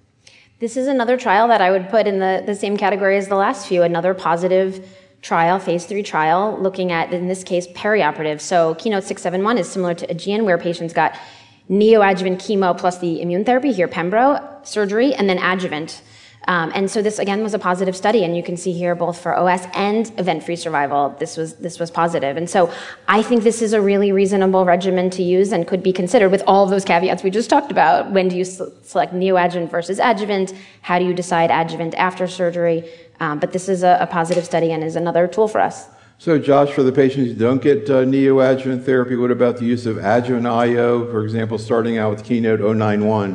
This is another trial that I would put in the, the same category as the last few, another positive trial, phase three trial, looking at, in this case, perioperative. So Keynote six seven one is similar to Aegean, where patients got neoadjuvant chemo plus the immune therapy, here pembro, surgery, and then adjuvant. Um, and so this, again, was a positive study, and you can see here both for O S and event-free survival, this was, this was positive. And so I think this is a really reasonable regimen to use and could be considered with all of those caveats we just talked about. When do you select neoadjuvant versus adjuvant? How do you decide adjuvant after surgery? Um, but this is a, a positive study and is another tool for us. So, Josh, for the patients who don't get uh, neoadjuvant therapy, what about the use of adjuvant I O, for example, starting out with Keynote oh nine one?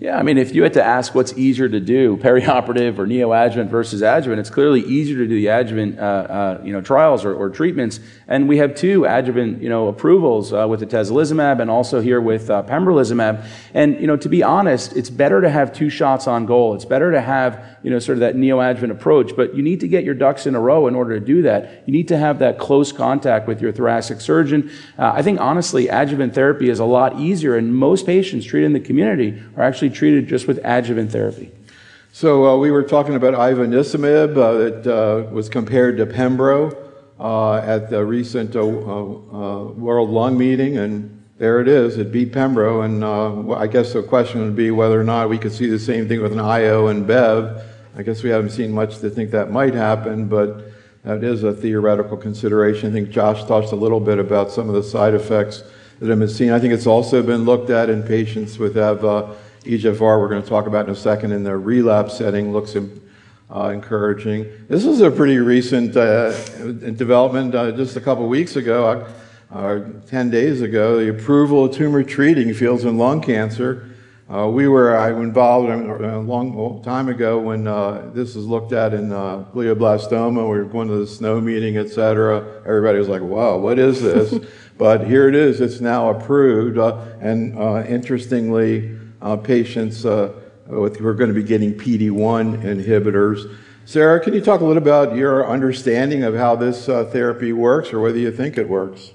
Yeah, I mean, if you had to ask what's easier to do, perioperative or neoadjuvant versus adjuvant, it's clearly easier to do the adjuvant, uh, uh, you know, trials or, or treatments. And we have two adjuvant, you know, approvals uh, with the atezolizumab and also here with uh, pembrolizumab. And, you know, to be honest, it's better to have two shots on goal. It's better to have, you know, sort of that neoadjuvant approach. But you need to get your ducks in a row in order to do that. You need to have that close contact with your thoracic surgeon. Uh, I think, honestly, adjuvant therapy is a lot easier, and most patients treated in the community are actually treated just with adjuvant therapy. So uh, we were talking about ivonescimab uh, that uh, was compared to Pembro uh, at the recent uh, uh, World Lung Meeting, and there it is. It beat Pembro, and uh, I guess the question would be whether or not we could see the same thing with an I O and Bev. I guess we haven't seen much to think that might happen, but that is a theoretical consideration. I think Josh talked a little bit about some of the side effects that have been seen. I think it's also been looked at in patients with have uh, E G F R, we're going to talk about in a second, in the relapse setting, looks uh, encouraging. This is a pretty recent uh, development. Uh, just a couple weeks ago, uh, ten days ago, the approval of tumor treating fields in lung cancer. Uh, we were I involved a long time ago when uh, this was looked at in uh, glioblastoma. We were going to the SNO meeting, et cetera. Everybody was like, wow, what is this? But here it is. It's now approved. Uh, and uh, interestingly, Uh, patients uh, with, who are going to be getting P D one inhibitors. Sarah, can you talk a little about your understanding of how this uh, therapy works, or whether you think it works?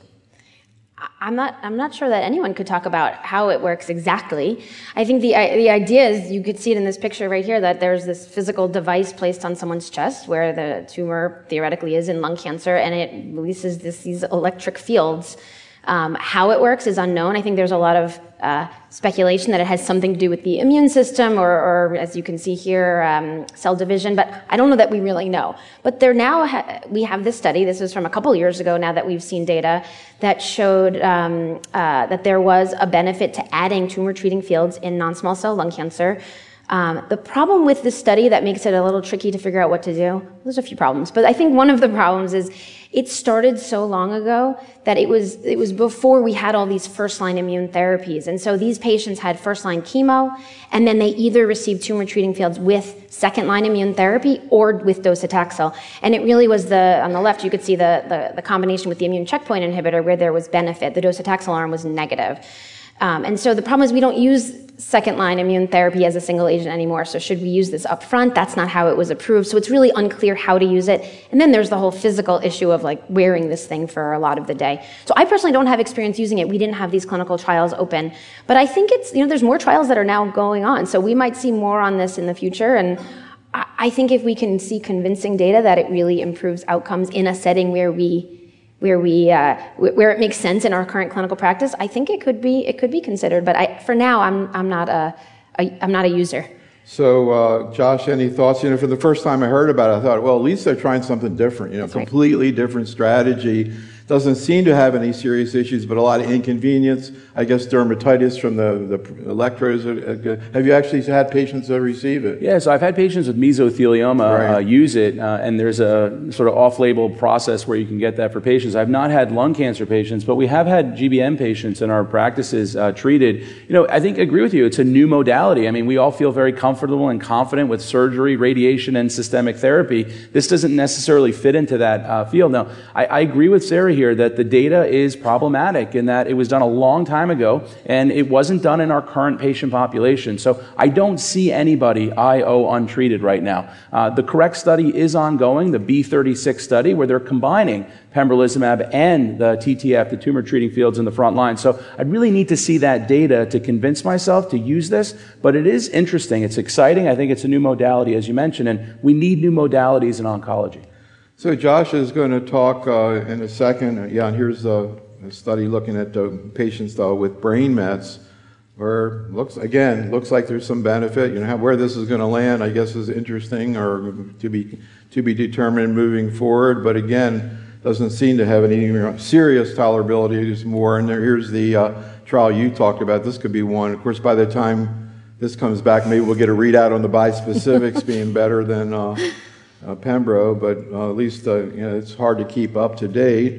I'm not, I'm not sure that anyone could talk about how it works exactly. I think the, the idea is, you could see it in this picture right here, that there's this physical device placed on someone's chest where the tumor theoretically is in lung cancer, and it releases this, these electric fields. Um, how it works is unknown. I think there's a lot of uh, speculation that it has something to do with the immune system, or, or as you can see here, um, cell division, but I don't know that we really know. But there now ha we have this study, this is from a couple years ago now that we've seen data that showed um, uh, that there was a benefit to adding tumor treating fields in non-small cell lung cancer. Um, the problem with this study that makes it a little tricky to figure out what to do, there's a few problems, but I think one of the problems is it started so long ago that it was, it was before we had all these first-line immune therapies. And so these patients had first-line chemo, and then they either received tumor-treating fields with second-line immune therapy or with docetaxel. And it really was the, on the left, you could see the, the, the combination with the immune checkpoint inhibitor where there was benefit. The docetaxel arm was negative. Um, and so the problem is we don't use second-line immune therapy as a single agent anymore. So should we use this up front? That's not how it was approved. So it's really unclear how to use it. And then there's the whole physical issue of like wearing this thing for a lot of the day. So I personally don't have experience using it. We didn't have these clinical trials open. But I think it's, you know, there's more trials that are now going on. So we might see more on this in the future. And I, I think if we can see convincing data that it really improves outcomes in a setting where we where we uh, where it makes sense in our current clinical practice, I think it could be it could be considered. But I, for now, I'm I'm not a, a I'm not a user. So, uh, Josh, any thoughts? You know, for the first time I heard about it, I thought, well, at least they're trying something different. You know, That's right. Completely different strategy. Doesn't seem to have any serious issues, but a lot of inconvenience. I guess dermatitis from the, the electrodes. Have you actually had patients that receive it? Yeah, so I've had patients with mesothelioma Right. uh, use it, uh, and there's a sort of off-label process where you can get that for patients. I've not had lung cancer patients, but we have had G B M patients in our practices uh, treated. You know, I think I agree with you. It's a new modality. I mean, we all feel very comfortable and confident with surgery, radiation, and systemic therapy. This doesn't necessarily fit into that uh, field. Now, I, I agree with Sarah here that the data is problematic in that it was done a long time ago and it wasn't done in our current patient population. So I don't see anybody I O untreated right now. Uh, the correct study is ongoing, the B thirty-six study, where they're combining pembrolizumab and the T T F, the tumor treating fields in the front line. So I really need to see that data to convince myself to use this, but it is interesting. It's exciting. I think it's a new modality, as you mentioned, and we need new modalities in oncology. So Josh is going to talk uh, in a second. Yeah, and here's a, a study looking at uh, patients uh, with brain mets, where looks again looks like there's some benefit. You know, how, where this is going to land, I guess, is interesting or to be to be determined moving forward. But again, doesn't seem to have any serious tolerability. There's more. And there, here's the uh, trial you talked about. This could be one. Of course, by the time this comes back, maybe we'll get a readout on the bispecifics being better than. Uh, Uh, Pembro, but uh, at least uh, you know, it's hard to keep up to date.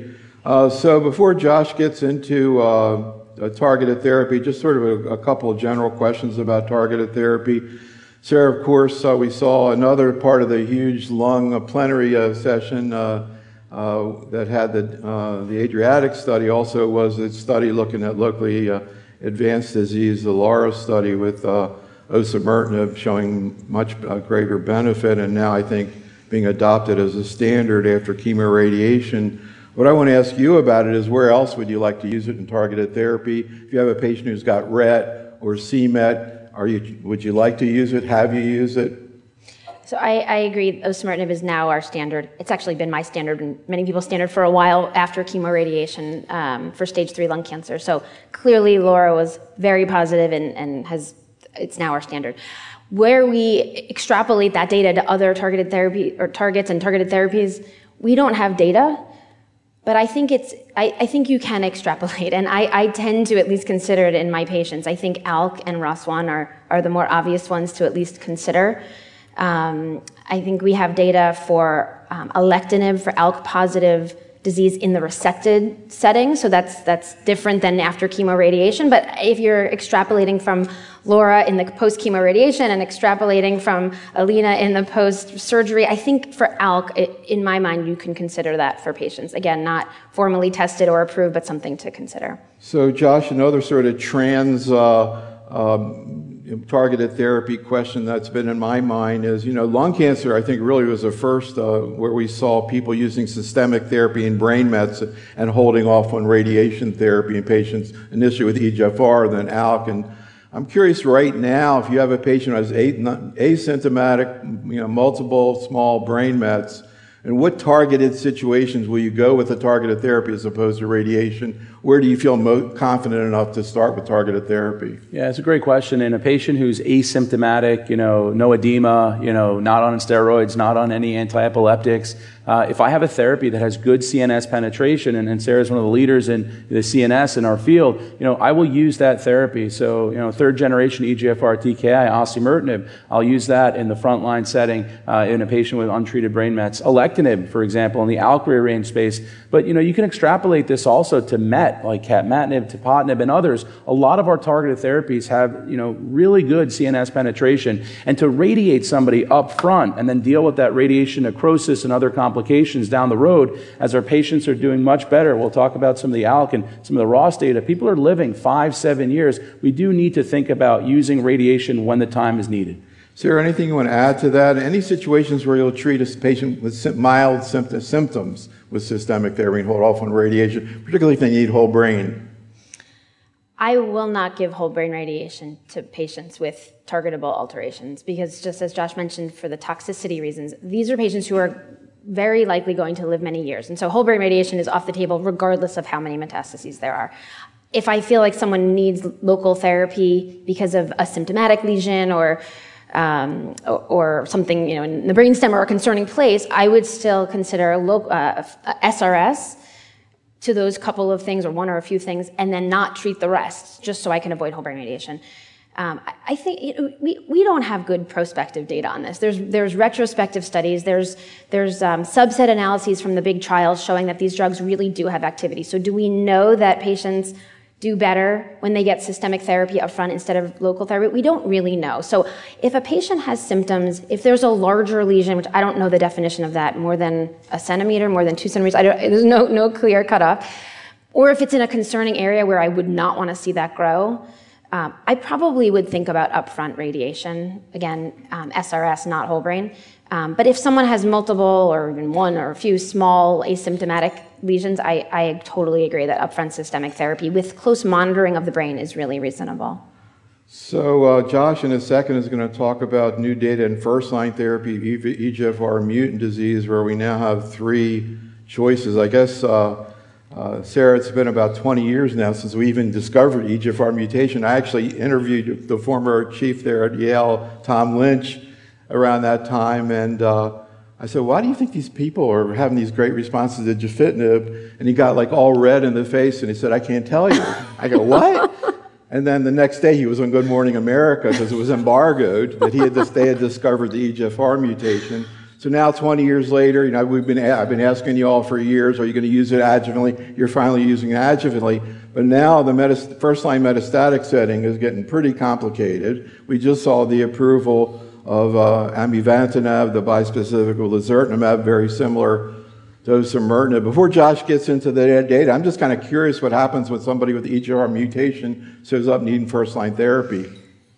Uh, so before Josh gets into uh, targeted therapy, just sort of a, a couple of general questions about targeted therapy. Sarah, of course, uh, we saw another part of the huge lung uh, plenary uh, session uh, uh, that had the, uh, the Adriatic study. Also was a study looking at locally uh, advanced disease, the LAURA study with uh, osimertinib showing much uh, greater benefit, and now I think being adopted as a standard after chemoradiation. What I want to ask you about it is where else would you like to use it in targeted therapy? If you have a patient who's got R E T or C MET, are you, would you like to use it? Have you used it? So I, I agree, osimertinib is now our standard. It's actually been my standard and many people's standard for a while after chemoradiation um, for stage three lung cancer. So clearly LAURA was very positive and, and has, it's now our standard. Where we extrapolate that data to other targeted therapy or targets and targeted therapies, we don't have data. But I think it's, I, I think you can extrapolate, and I, I tend to at least consider it in my patients. I think ALK and R O S one are, are the more obvious ones to at least consider. Um, I think we have data for um, alectinib for ALK positive disease in the resected setting, so that's, that's different than after chemoradiation. But if you're extrapolating from LAURA in the post-chemo radiation and extrapolating from ALINA in the post-surgery, I think for ALK, it, in my mind, you can consider that for patients. Again, not formally tested or approved, but something to consider. So Josh, another sort of trans uh, um, targeted therapy question that's been in my mind is, you know, lung cancer, I think, really was the first uh, where we saw people using systemic therapy in brain mets and holding off on radiation therapy in patients initially with E G F R, then ALK. And I'm curious right now, if you have a patient who has asymptomatic, you know, multiple small brain mets, and what targeted situations will you go with a targeted therapy as opposed to radiation? Where do you feel most confident enough to start with targeted therapy? Yeah, it's a great question. In a patient who's asymptomatic, you know, no edema, you know, not on steroids, not on any anti-epileptics, uh, if I have a therapy that has good C N S penetration, and, and Sarah's one of the leaders in the C N S in our field, you know, I will use that therapy. So, you know, third generation E G F R T K I, osimertinib, I'll use that in the frontline setting uh, in a patient with untreated brain mets. Alectinib, for example, in the ALK rearranged space. But, you know, you can extrapolate this also to MET, like capmatinib, tepotinib, and others. A lot of our targeted therapies have, you know, really good C N S penetration. And to radiate somebody up front and then deal with that radiation necrosis and other complications down the road, as our patients are doing much better. We'll talk about some of the ALK and some of the R O S data. People are living five, seven years. We do need to think about using radiation when the time is needed. Sarah, anything you want to add to that? Any situations where you'll treat a patient with mild symptoms with systemic therapy and hold off on radiation, particularly if they need whole brain? I will not give whole brain radiation to patients with targetable alterations because, just as Josh mentioned, for the toxicity reasons, these are patients who are very likely going to live many years. And so whole brain radiation is off the table regardless of how many metastases there are. If I feel like someone needs local therapy because of a symptomatic lesion or Um, or, or something, you know, in the brainstem or a concerning place, I would still consider a local, uh, S R S to those couple of things, or one or a few things, and then not treat the rest, just so I can avoid whole brain radiation. Um, I, I think you know, we we don't have good prospective data on this. There's there's retrospective studies. There's there's um, subset analyses from the big trials showing that these drugs really do have activity. So do we know that patients do better when they get systemic therapy up front instead of local therapy? We don't really know. So if a patient has symptoms, if there's a larger lesion, which I don't know the definition of that, more than a centimeter, more than two centimeters, I don't, there's no, no clear cutoff, or if it's in a concerning area where I would not want to see that grow, um, I probably would think about upfront radiation. Again, um, S R S, not whole brain. Um, but if someone has multiple or even one or a few small asymptomatic lesions, I, I totally agree that upfront systemic therapy with close monitoring of the brain is really reasonable. So uh, Josh in a second is going to talk about new data in first-line therapy, E G F R mutant disease, where we now have three choices. I guess, uh, uh, Sarah, it's been about twenty years now since we even discovered E G F R mutation. I actually interviewed the former chief there at Yale, Tom Lynch, around that time, and uh, I said, why do you think these people are having these great responses to gefitinib? And he got like all red in the face, and he said, I can't tell you. I go, what? And then the next day he was on Good Morning America because it was embargoed that he had this, they had discovered the E G F R mutation. So now, twenty years later, you know, we've been, I've been asking you all for years, are you going to use it adjuvantly? You're finally using it adjuvantly. But now the metas- first-line metastatic setting is getting pretty complicated. We just saw the approval of uh, amivantamab, the bispecific with lazertinib, very similar to osimertinib. Before Josh gets into the data, I'm just kind of curious what happens when somebody with the E G F R mutation shows up needing first-line therapy.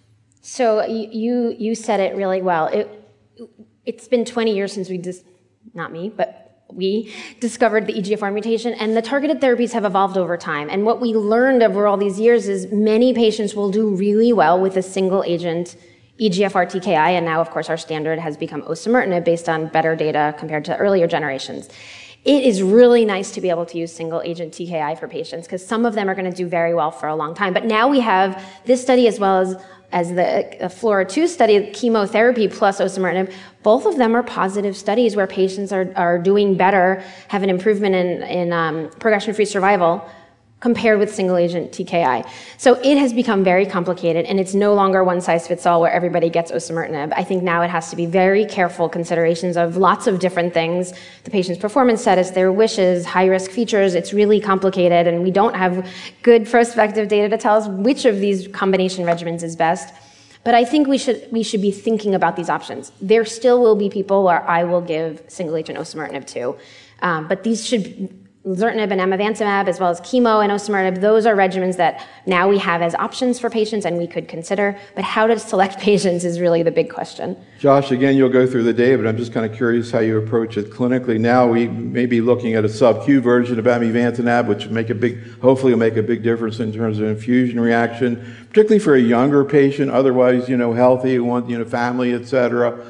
So you you said it really well. It, it's been twenty years since we dis- not me, but we discovered the E G F R mutation, and the targeted therapies have evolved over time. And what we learned over all these years is many patients will do really well with a single agent E G F R T K I, and now, of course, our standard has become osimertinib based on better data compared to earlier generations. It is really nice to be able to use single agent T K I for patients because some of them are going to do very well for a long time. But now we have this study as well as as the uh, FLAURA two study, chemotherapy plus osimertinib. Both of them are positive studies where patients are, are doing better, have an improvement in, in um, progression-free survival compared with single-agent T K I. So it has become very complicated, and it's no longer one-size-fits-all where everybody gets osimertinib. I think now it has to be very careful considerations of lots of different things, the patient's performance status, their wishes, high-risk features. It's really complicated, and we don't have good prospective data to tell us which of these combination regimens is best. But I think we should we should be thinking about these options. There still will be people where I will give single-agent osimertinib to, um, but these should lazertinib and amivantamab, as well as chemo and osimertinib, those are regimens that now we have as options for patients and we could consider. But how to select patients is really the big question. Josh, again, you'll go through the data, but I'm just kind of curious how you approach it clinically. Now we may be looking at a sub-Q version of amivantamab, which will make a big, hopefully will make a big difference in terms of infusion reaction, particularly for a younger patient, otherwise, you know, healthy, want, you know, family, et cetera.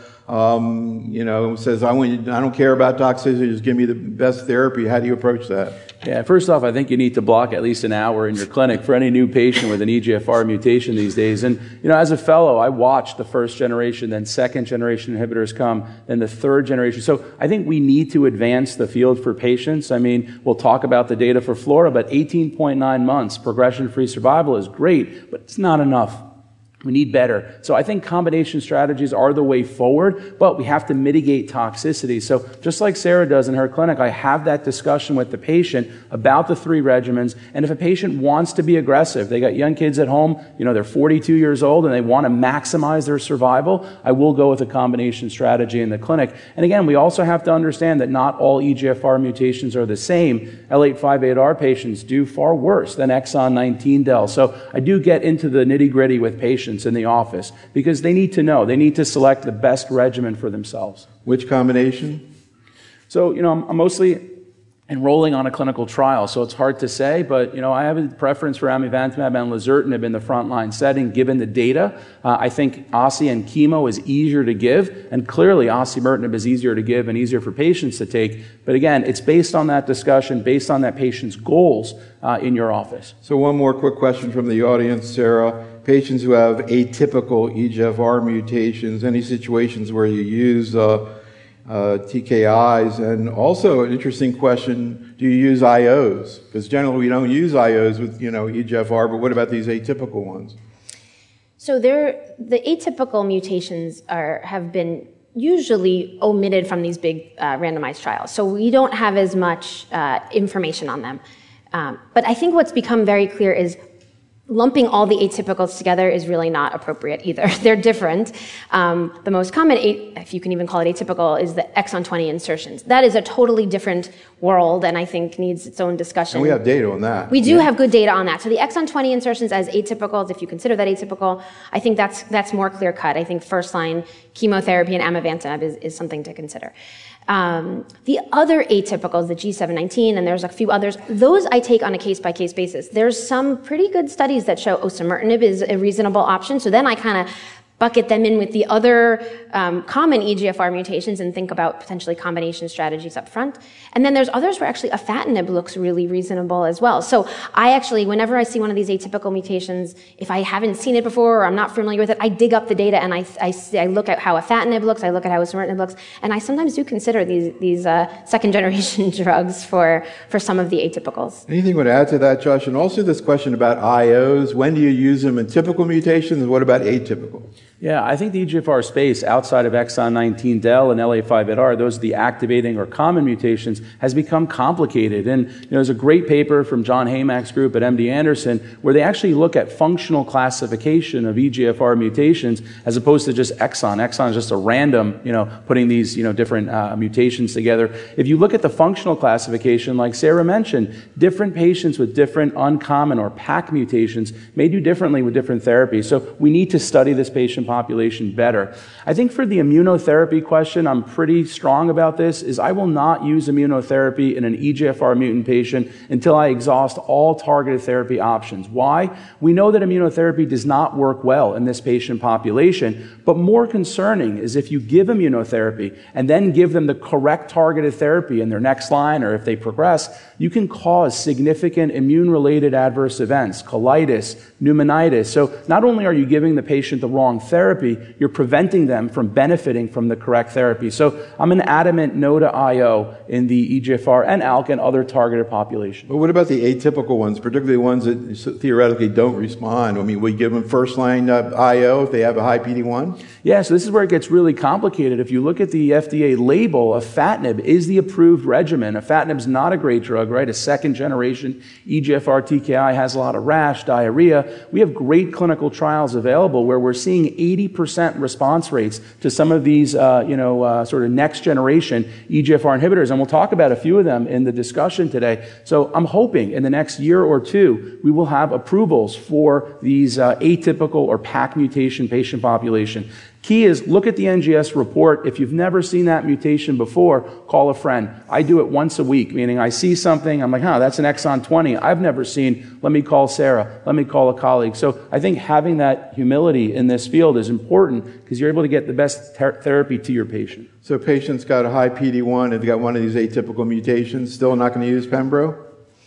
Um, you know, says, I, want you, I don't care about toxicity, just give me the best therapy. How do you approach that? Yeah, first off, I think you need to block at least an hour in your clinic for any new patient with an E G F R mutation these days. And, you know, as a fellow, I watched the first generation, then second generation inhibitors come, then the third generation. So I think we need to advance the field for patients. I mean, we'll talk about the data for FLAURA, but eighteen point nine months progression-free survival is great, but it's not enough. We need better. So I think combination strategies are the way forward, but we have to mitigate toxicity. So just like Sarah does in her clinic, I have that discussion with the patient about the three regimens. And if a patient wants to be aggressive, they got young kids at home, you know, they're forty-two years old and they want to maximize their survival, I will go with a combination strategy in the clinic. And again, we also have to understand that not all E G F R mutations are the same. L eight five eight R patients do far worse than exon nineteen del. So I do get into the nitty-gritty with patients in the office because they need to know. They need to select the best regimen for themselves. Which combination? So, you know, I'm, I'm mostly enrolling on a clinical trial, so it's hard to say, but, you know, I have a preference for amivantamab and lazertinib in the frontline setting, given the data. Uh, I think osi and chemo is easier to give, and clearly osimertinib is easier to give and easier for patients to take. But again, it's based on that discussion, based on that patient's goals uh, in your office. So one more quick question from the audience, Sarah. Patients who have atypical E G F R mutations, any situations where you use uh, uh, T K Is? And also an interesting question, do you use I Os? Because generally we don't use I Os with, you know, E G F R, but what about these atypical ones? So there, the atypical mutations are have been usually omitted from these big uh, randomized trials. So we don't have as much uh, information on them. Um, but I think what's become very clear is lumping all the atypicals together is really not appropriate either. They're different. Um, the most common, if you can even call it atypical, is the exon twenty insertions. That is a totally different world and I think needs its own discussion. And we have data on that. We do yeah. have good data on that. So the exon twenty insertions as atypicals, if you consider that atypical, I think that's that's more clear cut. I think first line chemotherapy and amivantamab is, is something to consider. Um, the other atypicals, the G seven nineteen, and there's a few others, those I take on a case-by-case basis. There's some pretty good studies that show osimertinib is a reasonable option, so then I kind of bucket them in with the other um, common E G F R mutations and think about potentially combination strategies up front. And then there's others where actually afatinib looks really reasonable as well. So I actually, whenever I see one of these atypical mutations, if I haven't seen it before or I'm not familiar with it, I dig up the data and I, I, I look at how afatinib looks, I look at how osimertinib looks, and I sometimes do consider these, these uh, second generation drugs for, for some of the atypicals. Anything you would add to that, Josh? And also this question about I Os, when do you use them in typical mutations and what about atypical? Yeah, I think the E G F R space outside of exon nineteen del and L A five eight R, those are the activating or common mutations, has become complicated. And you know, there's a great paper from John Haymack's group at M D Anderson where they actually look at functional classification of E G F R mutations as opposed to just exon. Exon is just a random, you know, putting these, you know, different uh, mutations together. If you look at the functional classification, like Sarah mentioned, different patients with different uncommon or P A C mutations may do differently with different therapies. So we need to study this patient population better. I think for the immunotherapy question, I'm pretty strong about this, is I will not use immunotherapy in an E G F R mutant patient until I exhaust all targeted therapy options. Why? We know that immunotherapy does not work well in this patient population, but more concerning is if you give immunotherapy and then give them the correct targeted therapy in their next line or if they progress, you can cause significant immune-related adverse events, colitis, pneumonitis. So not only are you giving the patient the wrong therapy, you're preventing them from benefiting from the correct therapy. So I'm an adamant no to I O in the E G F R and A L K and other targeted populations. But what about the atypical ones, particularly ones that theoretically don't respond? I mean, we give them first-line uh, I O if they have a high P D one? Yeah, so this is where it gets really complicated. If you look at the F D A label, afatinib is the approved regimen. Afatinib is not a great drug, right? A second-generation E G F R T K I has a lot of rash, diarrhea. We have great clinical trials available where we're seeing eighty percent response rates to some of these, uh, you know, uh, sort of next-generation E G F R inhibitors, and we'll talk about a few of them in the discussion today. So I'm hoping in the next year or two we will have approvals for these uh, atypical or P A C mutation patient population. Key is look at the N G S report. If you've never seen that mutation before, call a friend. I do it once a week, meaning I see something, I'm like, huh, that's an exon twenty. I've never seen. Let me call Sarah. Let me call a colleague. So I think having that humility in this field is important because you're able to get the best ter- therapy to your patient. So patients got a high P D one, if they got one of these atypical mutations, still not going to use Pembro?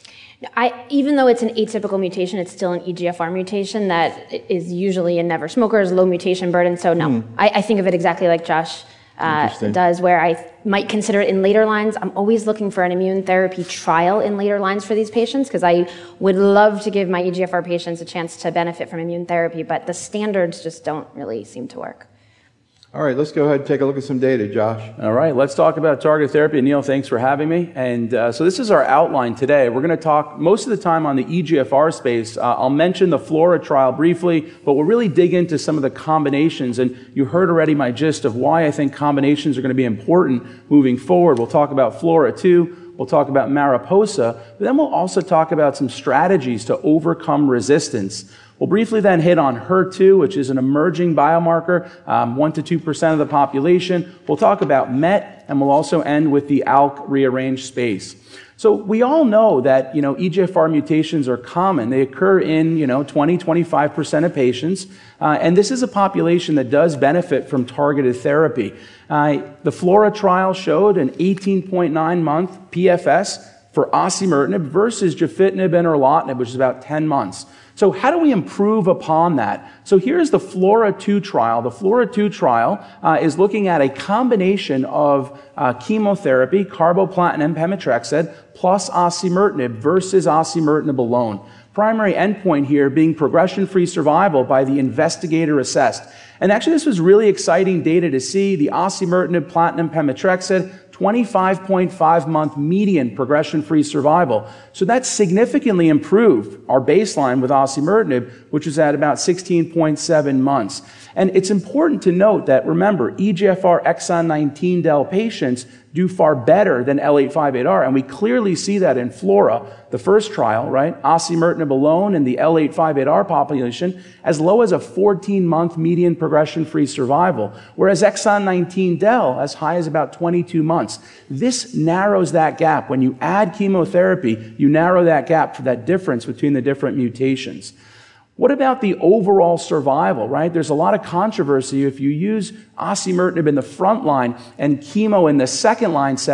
I, even though it's an atypical mutation, it's still an E G F R mutation that is usually in never smokers, low mutation burden. So no, mm. I, I think of it exactly like Josh uh, does, where I might consider it in later lines. I'm always looking for an immune therapy trial in later lines for these patients because I would love to give my E G F R patients a chance to benefit from immune therapy, but the standards just don't really seem to work. All right, let's go ahead and take a look at some data, Josh. All right, let's talk about targeted therapy. Neil, thanks for having me. And uh, so this is our outline today. We're going to talk most of the time on the E G F R space. Uh, I'll mention the FLORA trial briefly, but we'll really dig into some of the combinations. And you heard already my gist of why I think combinations are going to be important moving forward. We'll talk about FLORA two. We'll talk about Mariposa. But then we'll also talk about some strategies to overcome resistance. We'll briefly then hit on H E R two, which is an emerging biomarker, um, one to two percent of the population. We'll talk about M E T, and we'll also end with the A L K rearranged space. So we all know that, you know, E G F R mutations are common. They occur in, you know, twenty, twenty-five percent of patients. Uh, and this is a population that does benefit from targeted therapy. Uh, the FLORA trial showed an eighteen point nine month P F S for osimertinib versus gefitinib and erlotinib, which is about ten months. So how do we improve upon that? So here's the FLORA two trial. The FLORA two trial uh, is looking at a combination of uh, chemotherapy, carboplatin and pemetrexed, plus osimertinib versus osimertinib alone. Primary endpoint here being progression-free survival by the investigator assessed. And actually this was really exciting data to see. The osimertinib, platinum, pemetrexed, twenty-five point five month median progression-free survival. So that significantly improved our baseline with osimertinib, which was at about sixteen point seven months. And it's important to note that, remember, E G F R exon nineteen del patients do far better than L eight five eight R, and we clearly see that in FLORA, the first trial, right? Osimertinib alone in the L eight five eight R population, as low as a fourteen month median progression-free survival, whereas exon nineteen del as high as about twenty-two months. This narrows that gap. When you add chemotherapy, you narrow that gap for that difference between the different mutations. What about the overall survival, right? There's a lot of controversy if you use osimertinib in the front line and chemo in the second line setting.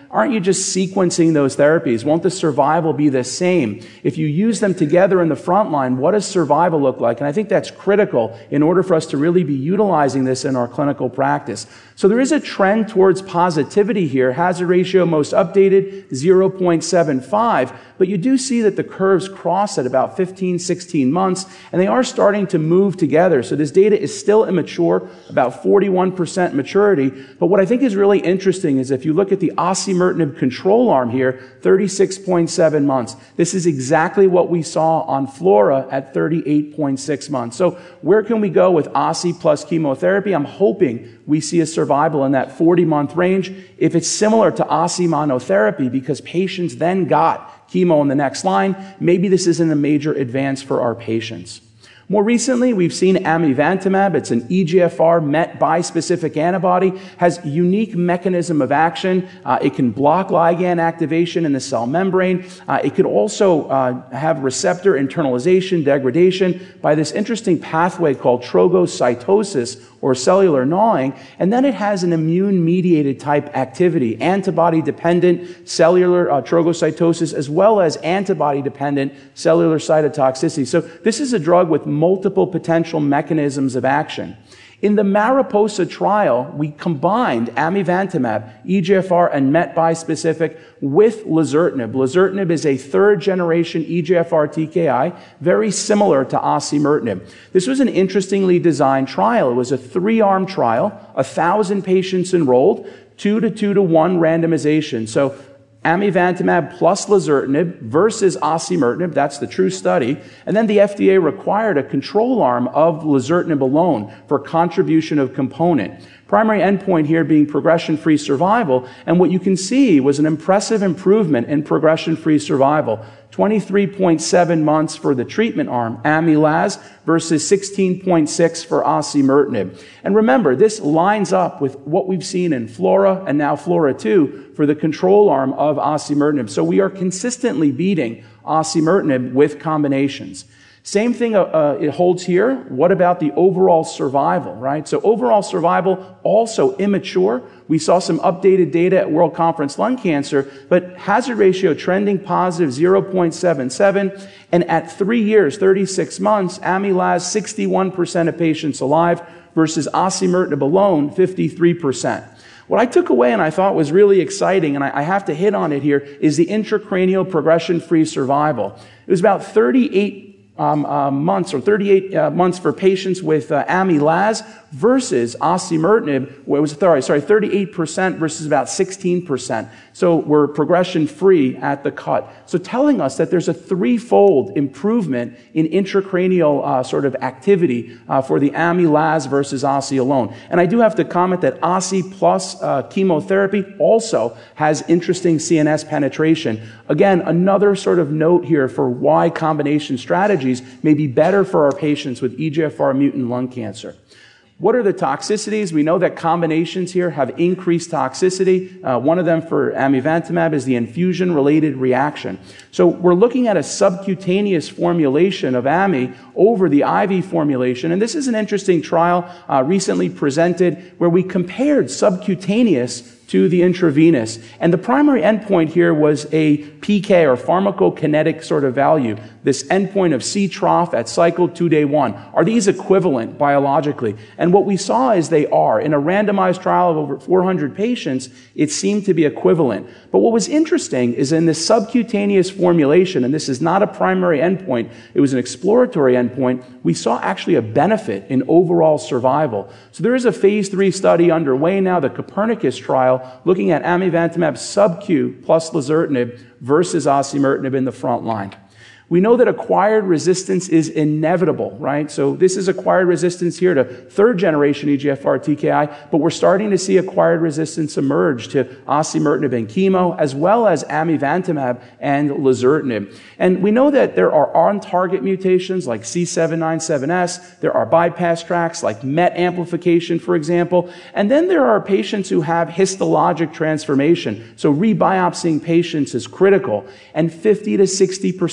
aren't you just sequencing those therapies? Won't the survival be the same? If you use them together in the front line, what does survival look like? And I think that's critical in order for us to really be utilizing this in our clinical practice. So there is a trend towards positivity here. Hazard ratio most updated, zero point seven five, but you do see that the curves cross at about fifteen, sixteen months, and they are starting to move together. So this data is still immature, about forty-one percent maturity. But what I think is really interesting is if you look at the osimertinib control arm here, thirty-six point seven months. This is exactly what we saw on FLAURA at thirty-eight point six months. So where can we go with osi plus chemotherapy? I'm hoping we see a survival in that forty-month range. If it's similar to osi monotherapy, because patients then got chemo in the next line, maybe this isn't a major advance for our patients. More recently, we've seen amivantamab. It's an E G F R MET bispecific antibody, has unique mechanism of action. Uh, it can block ligand activation in the cell membrane. Uh, it could also uh, have receptor internalization, degradation by this interesting pathway called trogocytosis or cellular gnawing. And then it has an immune-mediated type activity, antibody-dependent cellular uh, trogocytosis, as well as antibody-dependent cellular cytotoxicity. So this is a drug with multiple potential mechanisms of action. In the Mariposa trial, we combined amivantamab, E G F R, and MET bispecific with lazertinib. Lazertinib is a third-generation E G F R T K I, very similar to osimertinib. This was an interestingly designed trial. It was a three-arm trial, one thousand patients enrolled, two to two to one randomization. So amivantamab plus lazertinib versus osimertinib, that's the true study. And then the F D A required a control arm of lazertinib alone for contribution of component. Primary endpoint here being progression-free survival, and what you can see was an impressive improvement in progression-free survival. twenty-three point seven months for the treatment arm, Ami-Laz, versus sixteen point six for osimertinib. And remember, this lines up with what we've seen in FLAURA and now FLAURA two for the control arm of osimertinib. So we are consistently beating osimertinib with combinations. Same thing uh, uh, it holds here. What about the overall survival, right? So overall survival, also immature. We saw some updated data at World Conference Lung Cancer, but hazard ratio trending positive, zero point seven seven. And at three years, thirty-six months, Ami-Laz, sixty-one percent of patients alive versus osimertinib alone, fifty-three percent. What I took away and I thought was really exciting, and I, I have to hit on it here, is the intracranial progression-free survival. It was about thirty-eight Um, uh, months or thirty-eight uh, months for patients with uh, Ami-Laz versus osimertinib, where it was sorry, sorry, thirty-eight percent versus about sixteen percent. So we're progression-free at the cut. So telling us that there's a threefold improvement in intracranial uh, sort of activity uh, for the Ami-Laz versus osi alone. And I do have to comment that osi plus uh, chemotherapy also has interesting C N S penetration. Again, another sort of note here for why combination strategies may be better for our patients with E G F R mutant lung cancer. What are the toxicities? We know that combinations here have increased toxicity. Uh, one of them for amivantamab is the infusion-related reaction. So we're looking at a subcutaneous formulation of Ami over the I V formulation. And this is an interesting trial uh, recently presented where we compared subcutaneous to the intravenous. And the primary endpoint here was a P K or pharmacokinetic sort of value, this endpoint of C trough at cycle two day one. Are these equivalent biologically? And what we saw is they are. In a randomized trial of over four hundred patients, it seemed to be equivalent. But what was interesting is in this subcutaneous formulation, and this is not a primary endpoint, it was an exploratory endpoint, we saw actually a benefit in overall survival. So there is a phase three study underway now, the Copernicus trial, looking at amivantamab sub-Q plus lazertinib versus osimertinib in the front line. We know that acquired resistance is inevitable, right? So this is acquired resistance here to third generation E G F R T K I, but we're starting to see acquired resistance emerge to osimertinib and chemo, as well as amivantamab and lazertinib. And we know that there are on-target mutations like C seven ninety-seven S, there are bypass tracks like MET amplification, for example, and then there are patients who have histologic transformation. So rebiopsying patients is critical, and fifty to sixty percent of patients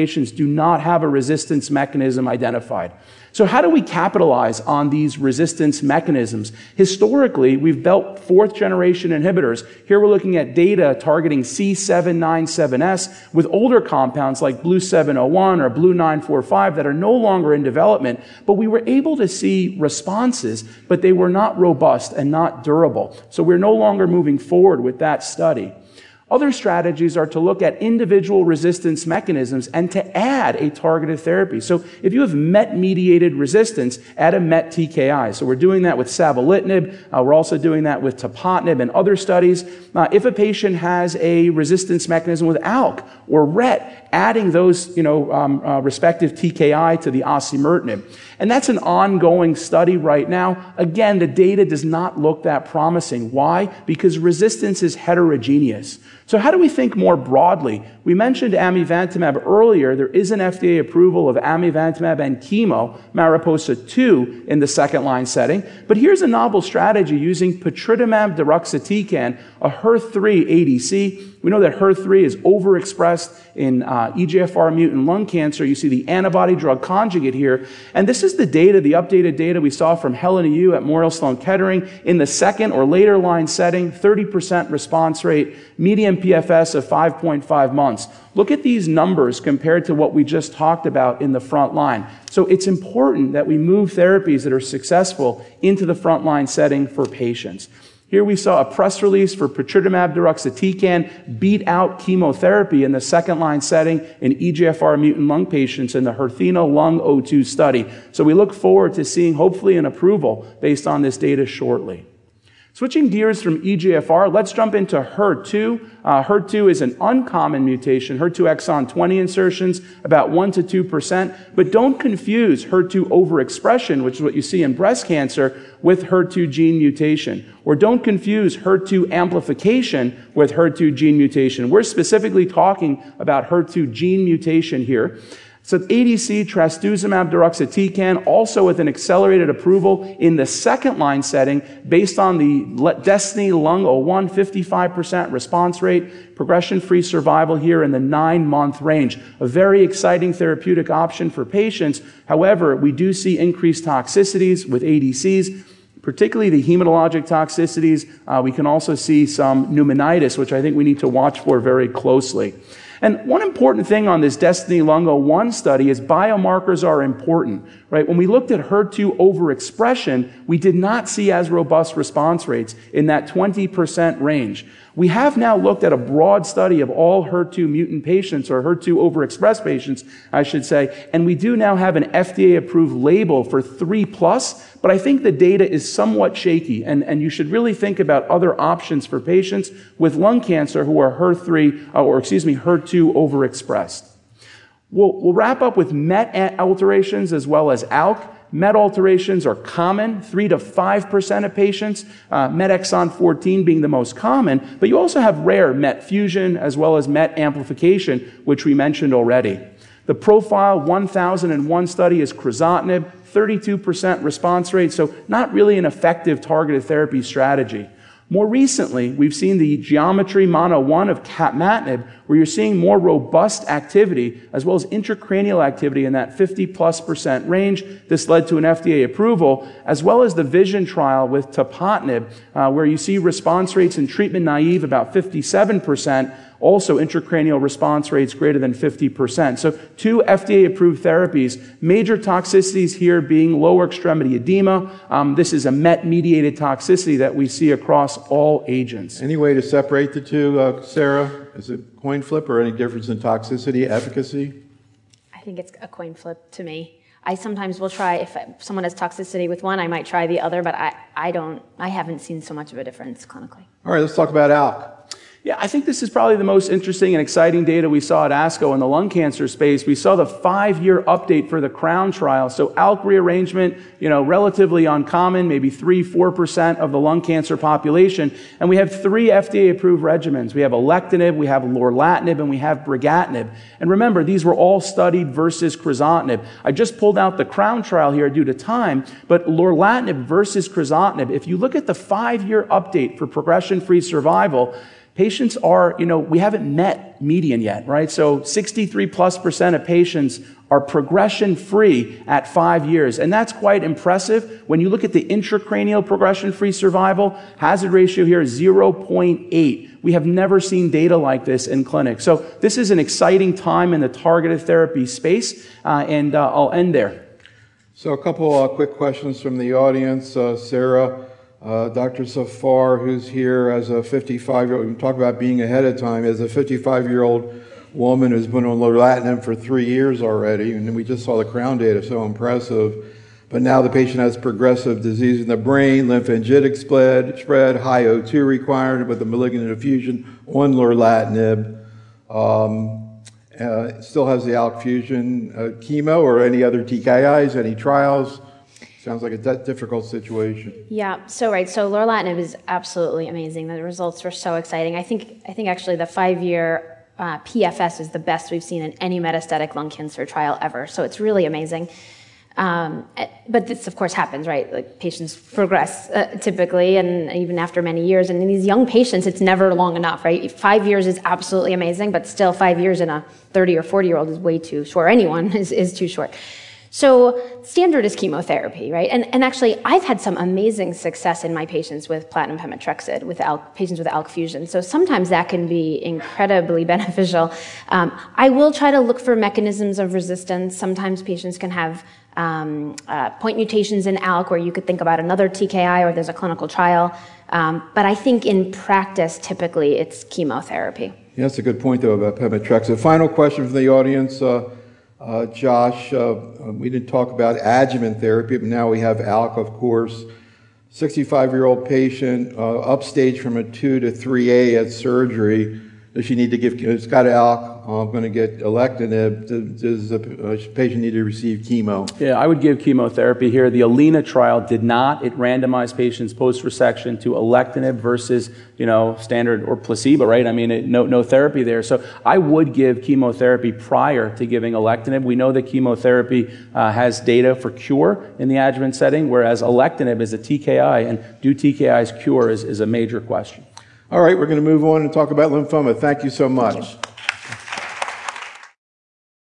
patients do not have a resistance mechanism identified. So how do we capitalize on these resistance mechanisms? Historically, we've built fourth-generation inhibitors. Here we're looking at data targeting C seven ninety-seven S with older compounds like Blue seven oh one or Blue nine forty-five that are no longer in development, but we were able to see responses, but they were not robust and not durable. So we're no longer moving forward with that study. Other strategies are to look at individual resistance mechanisms and to add a targeted therapy. So if you have M E T-mediated resistance, add a M E T T K I. So we're doing that with savolitinib. Uh, we're also doing that with tepotinib and other studies. Uh, if a patient has a resistance mechanism with ALK or R E T, adding those, you know, um, uh, respective T K I to the osimertinib. And that's an ongoing study right now. Again, the data does not look that promising. Why? Because resistance is heterogeneous. So how do we think more broadly? We mentioned amivantamab earlier. There is an F D A approval of amivantamab and chemo, MARIPOSA two, in the second-line setting. But here's a novel strategy using patritumab deruxtecan, a H E R three A D C. We know that H E R three is overexpressed in uh, E G F R mutant lung cancer. You see the antibody drug conjugate here. And this is the data, the updated data we saw from Helena Yu at Memorial Sloan Kettering in the second or later line setting, thirty percent response rate, median P F S of five point five months. Look at these numbers compared to what we just talked about in the front line. So it's important that we move therapies that are successful into the front line setting for patients. Here we saw a press release for patritumab deruxtecan beat out chemotherapy in the second-line setting in E G F R mutant lung patients in the HERTHENA Lung oh two study. So we look forward to seeing hopefully an approval based on this data shortly. Switching gears from E G F R, let's jump into H E R two. Uh, H E R two is an uncommon mutation, H E R two exon twenty insertions, about one to two percent. But don't confuse H E R two overexpression, which is what you see in breast cancer, with H E R two gene mutation. Or don't confuse H E R two amplification with H E R two gene mutation. We're specifically talking about H E R two gene mutation here. So A D C trastuzumab deruxtecan, also with an accelerated approval in the second-line setting based on the DESTINY Lung oh one, fifty-five percent response rate, progression-free survival here in the nine-month range. A very exciting therapeutic option for patients. However, we do see increased toxicities with A D Cs, particularly the hematologic toxicities. Uh, we can also see some pneumonitis, which I think we need to watch for very closely. And one important thing on this DESTINY Lung oh one study is biomarkers are important, right? When we looked at H E R two overexpression, we did not see as robust response rates in that twenty percent range. We have now looked at a broad study of all H E R two mutant patients, or H E R two overexpressed patients, I should say, and we do now have an F D A-approved label for three plus, but I think the data is somewhat shaky, and, and you should really think about other options for patients with lung cancer who are H E R three, or excuse me, H E R two overexpressed. We'll, we'll wrap up with M E T alterations as well as ALK. M E T alterations are common, three to five percent of patients, uh, M E T exon fourteen being the most common, but you also have rare M E T fusion as well as M E T amplification, which we mentioned already. The Profile one thousand one study is crizotinib, thirty-two percent response rate, so not really an effective targeted therapy strategy. More recently, we've seen the Geometry Mono one of capmatinib, where you're seeing more robust activity as well as intracranial activity in that fifty plus percent range. This led to an F D A approval, as well as the VISION trial with tepotinib, uh, where you see response rates in treatment naive about fifty-seven percent, also intracranial response rates greater than fifty percent. So two F D A-approved therapies, major toxicities here being lower extremity edema. Um, this is a M E T-mediated toxicity that we see across all agents. Any way to separate the two, uh, Sarah? Is it coin flip or any difference in toxicity, efficacy? I think it's a coin flip to me. I sometimes will try, if someone has toxicity with one, I might try the other, but I, I don't, I haven't seen so much of a difference clinically. All right, let's talk about ALK. Yeah, I think this is probably the most interesting and exciting data we saw at ASCO in the lung cancer space. We saw the five-year update for the CROWN trial. So ALK rearrangement, you know, relatively uncommon, maybe three, four percent of the lung cancer population. And we have three F D A-approved regimens. We have alectinib, we have lorlatinib, and we have brigatinib. And remember, these were all studied versus crizotinib. I just pulled out the CROWN trial here due to time, but lorlatinib versus crizotinib, if you look at the five-year update for progression-free survival, patients are, you know, we haven't met median yet, right? So sixty-three plus percent of patients are progression-free at five years. And that's quite impressive. When you look at the intracranial progression-free survival, hazard ratio here is zero point eight. We have never seen data like this in clinic. So this is an exciting time in the targeted therapy space, uh, and uh, I'll end there. So a couple uh, quick questions from the audience. Uh, Sarah, uh, Doctor Safar, who's here as a fifty-five-year-old, we talk about being ahead of time, as a fifty-five-year-old woman who's been on lorlatinib for three years already, and we just saw the CROWN data, so impressive. But now the patient has progressive disease in the brain, lymphangitic spread, spread high O two required with a malignant effusion on lorlatinib. Um, uh, still has the ALK fusion uh, chemo or any other T K Is, any trials? Sounds like a d- difficult situation. Yeah, so right. So lorlatinib is absolutely amazing. The results were so exciting. I think, I think actually the five-year Uh, P F S is the best we've seen in any metastatic lung cancer trial ever, so it's really amazing. Um, but this, of course, happens, right? Like patients progress uh, typically, and even after many years. And in these young patients, it's never long enough, right? Five years is absolutely amazing, but still, five years in a thirty or forty year old is way too short. Anyone is, is too short. So standard is chemotherapy, right? And, and actually, I've had some amazing success in my patients with platinum pemetrexed, with ALK, patients with ALK fusion. So sometimes that can be incredibly beneficial. Um, I will try to look for mechanisms of resistance. Sometimes patients can have um, uh, point mutations in ALK, where you could think about another T K I, or there's a clinical trial. Um, but I think in practice, typically, it's chemotherapy. Yeah, that's a good point, though, about pemetrexed. Final question from the audience. Uh, Uh, Josh, uh, we didn't talk about adjuvant therapy, but now we have ALK, of course. sixty-five-year-old patient, uh, upstage from a two to three A at surgery. Does she need to give, it's got ALK, I'm going to get alectinib. Does the patient need to receive chemo? Yeah, I would give chemotherapy here. The ALINA trial did not. It randomized patients post-resection to alectinib versus, you know, standard or placebo, right? I mean, it, no, no therapy there. So I would give chemotherapy prior to giving alectinib. We know that chemotherapy uh, has data for cure in the adjuvant setting, whereas alectinib is a T K I, and do T K Is cure is, is a major question. All right, we're going to move on and talk about lymphoma. Thank you so much.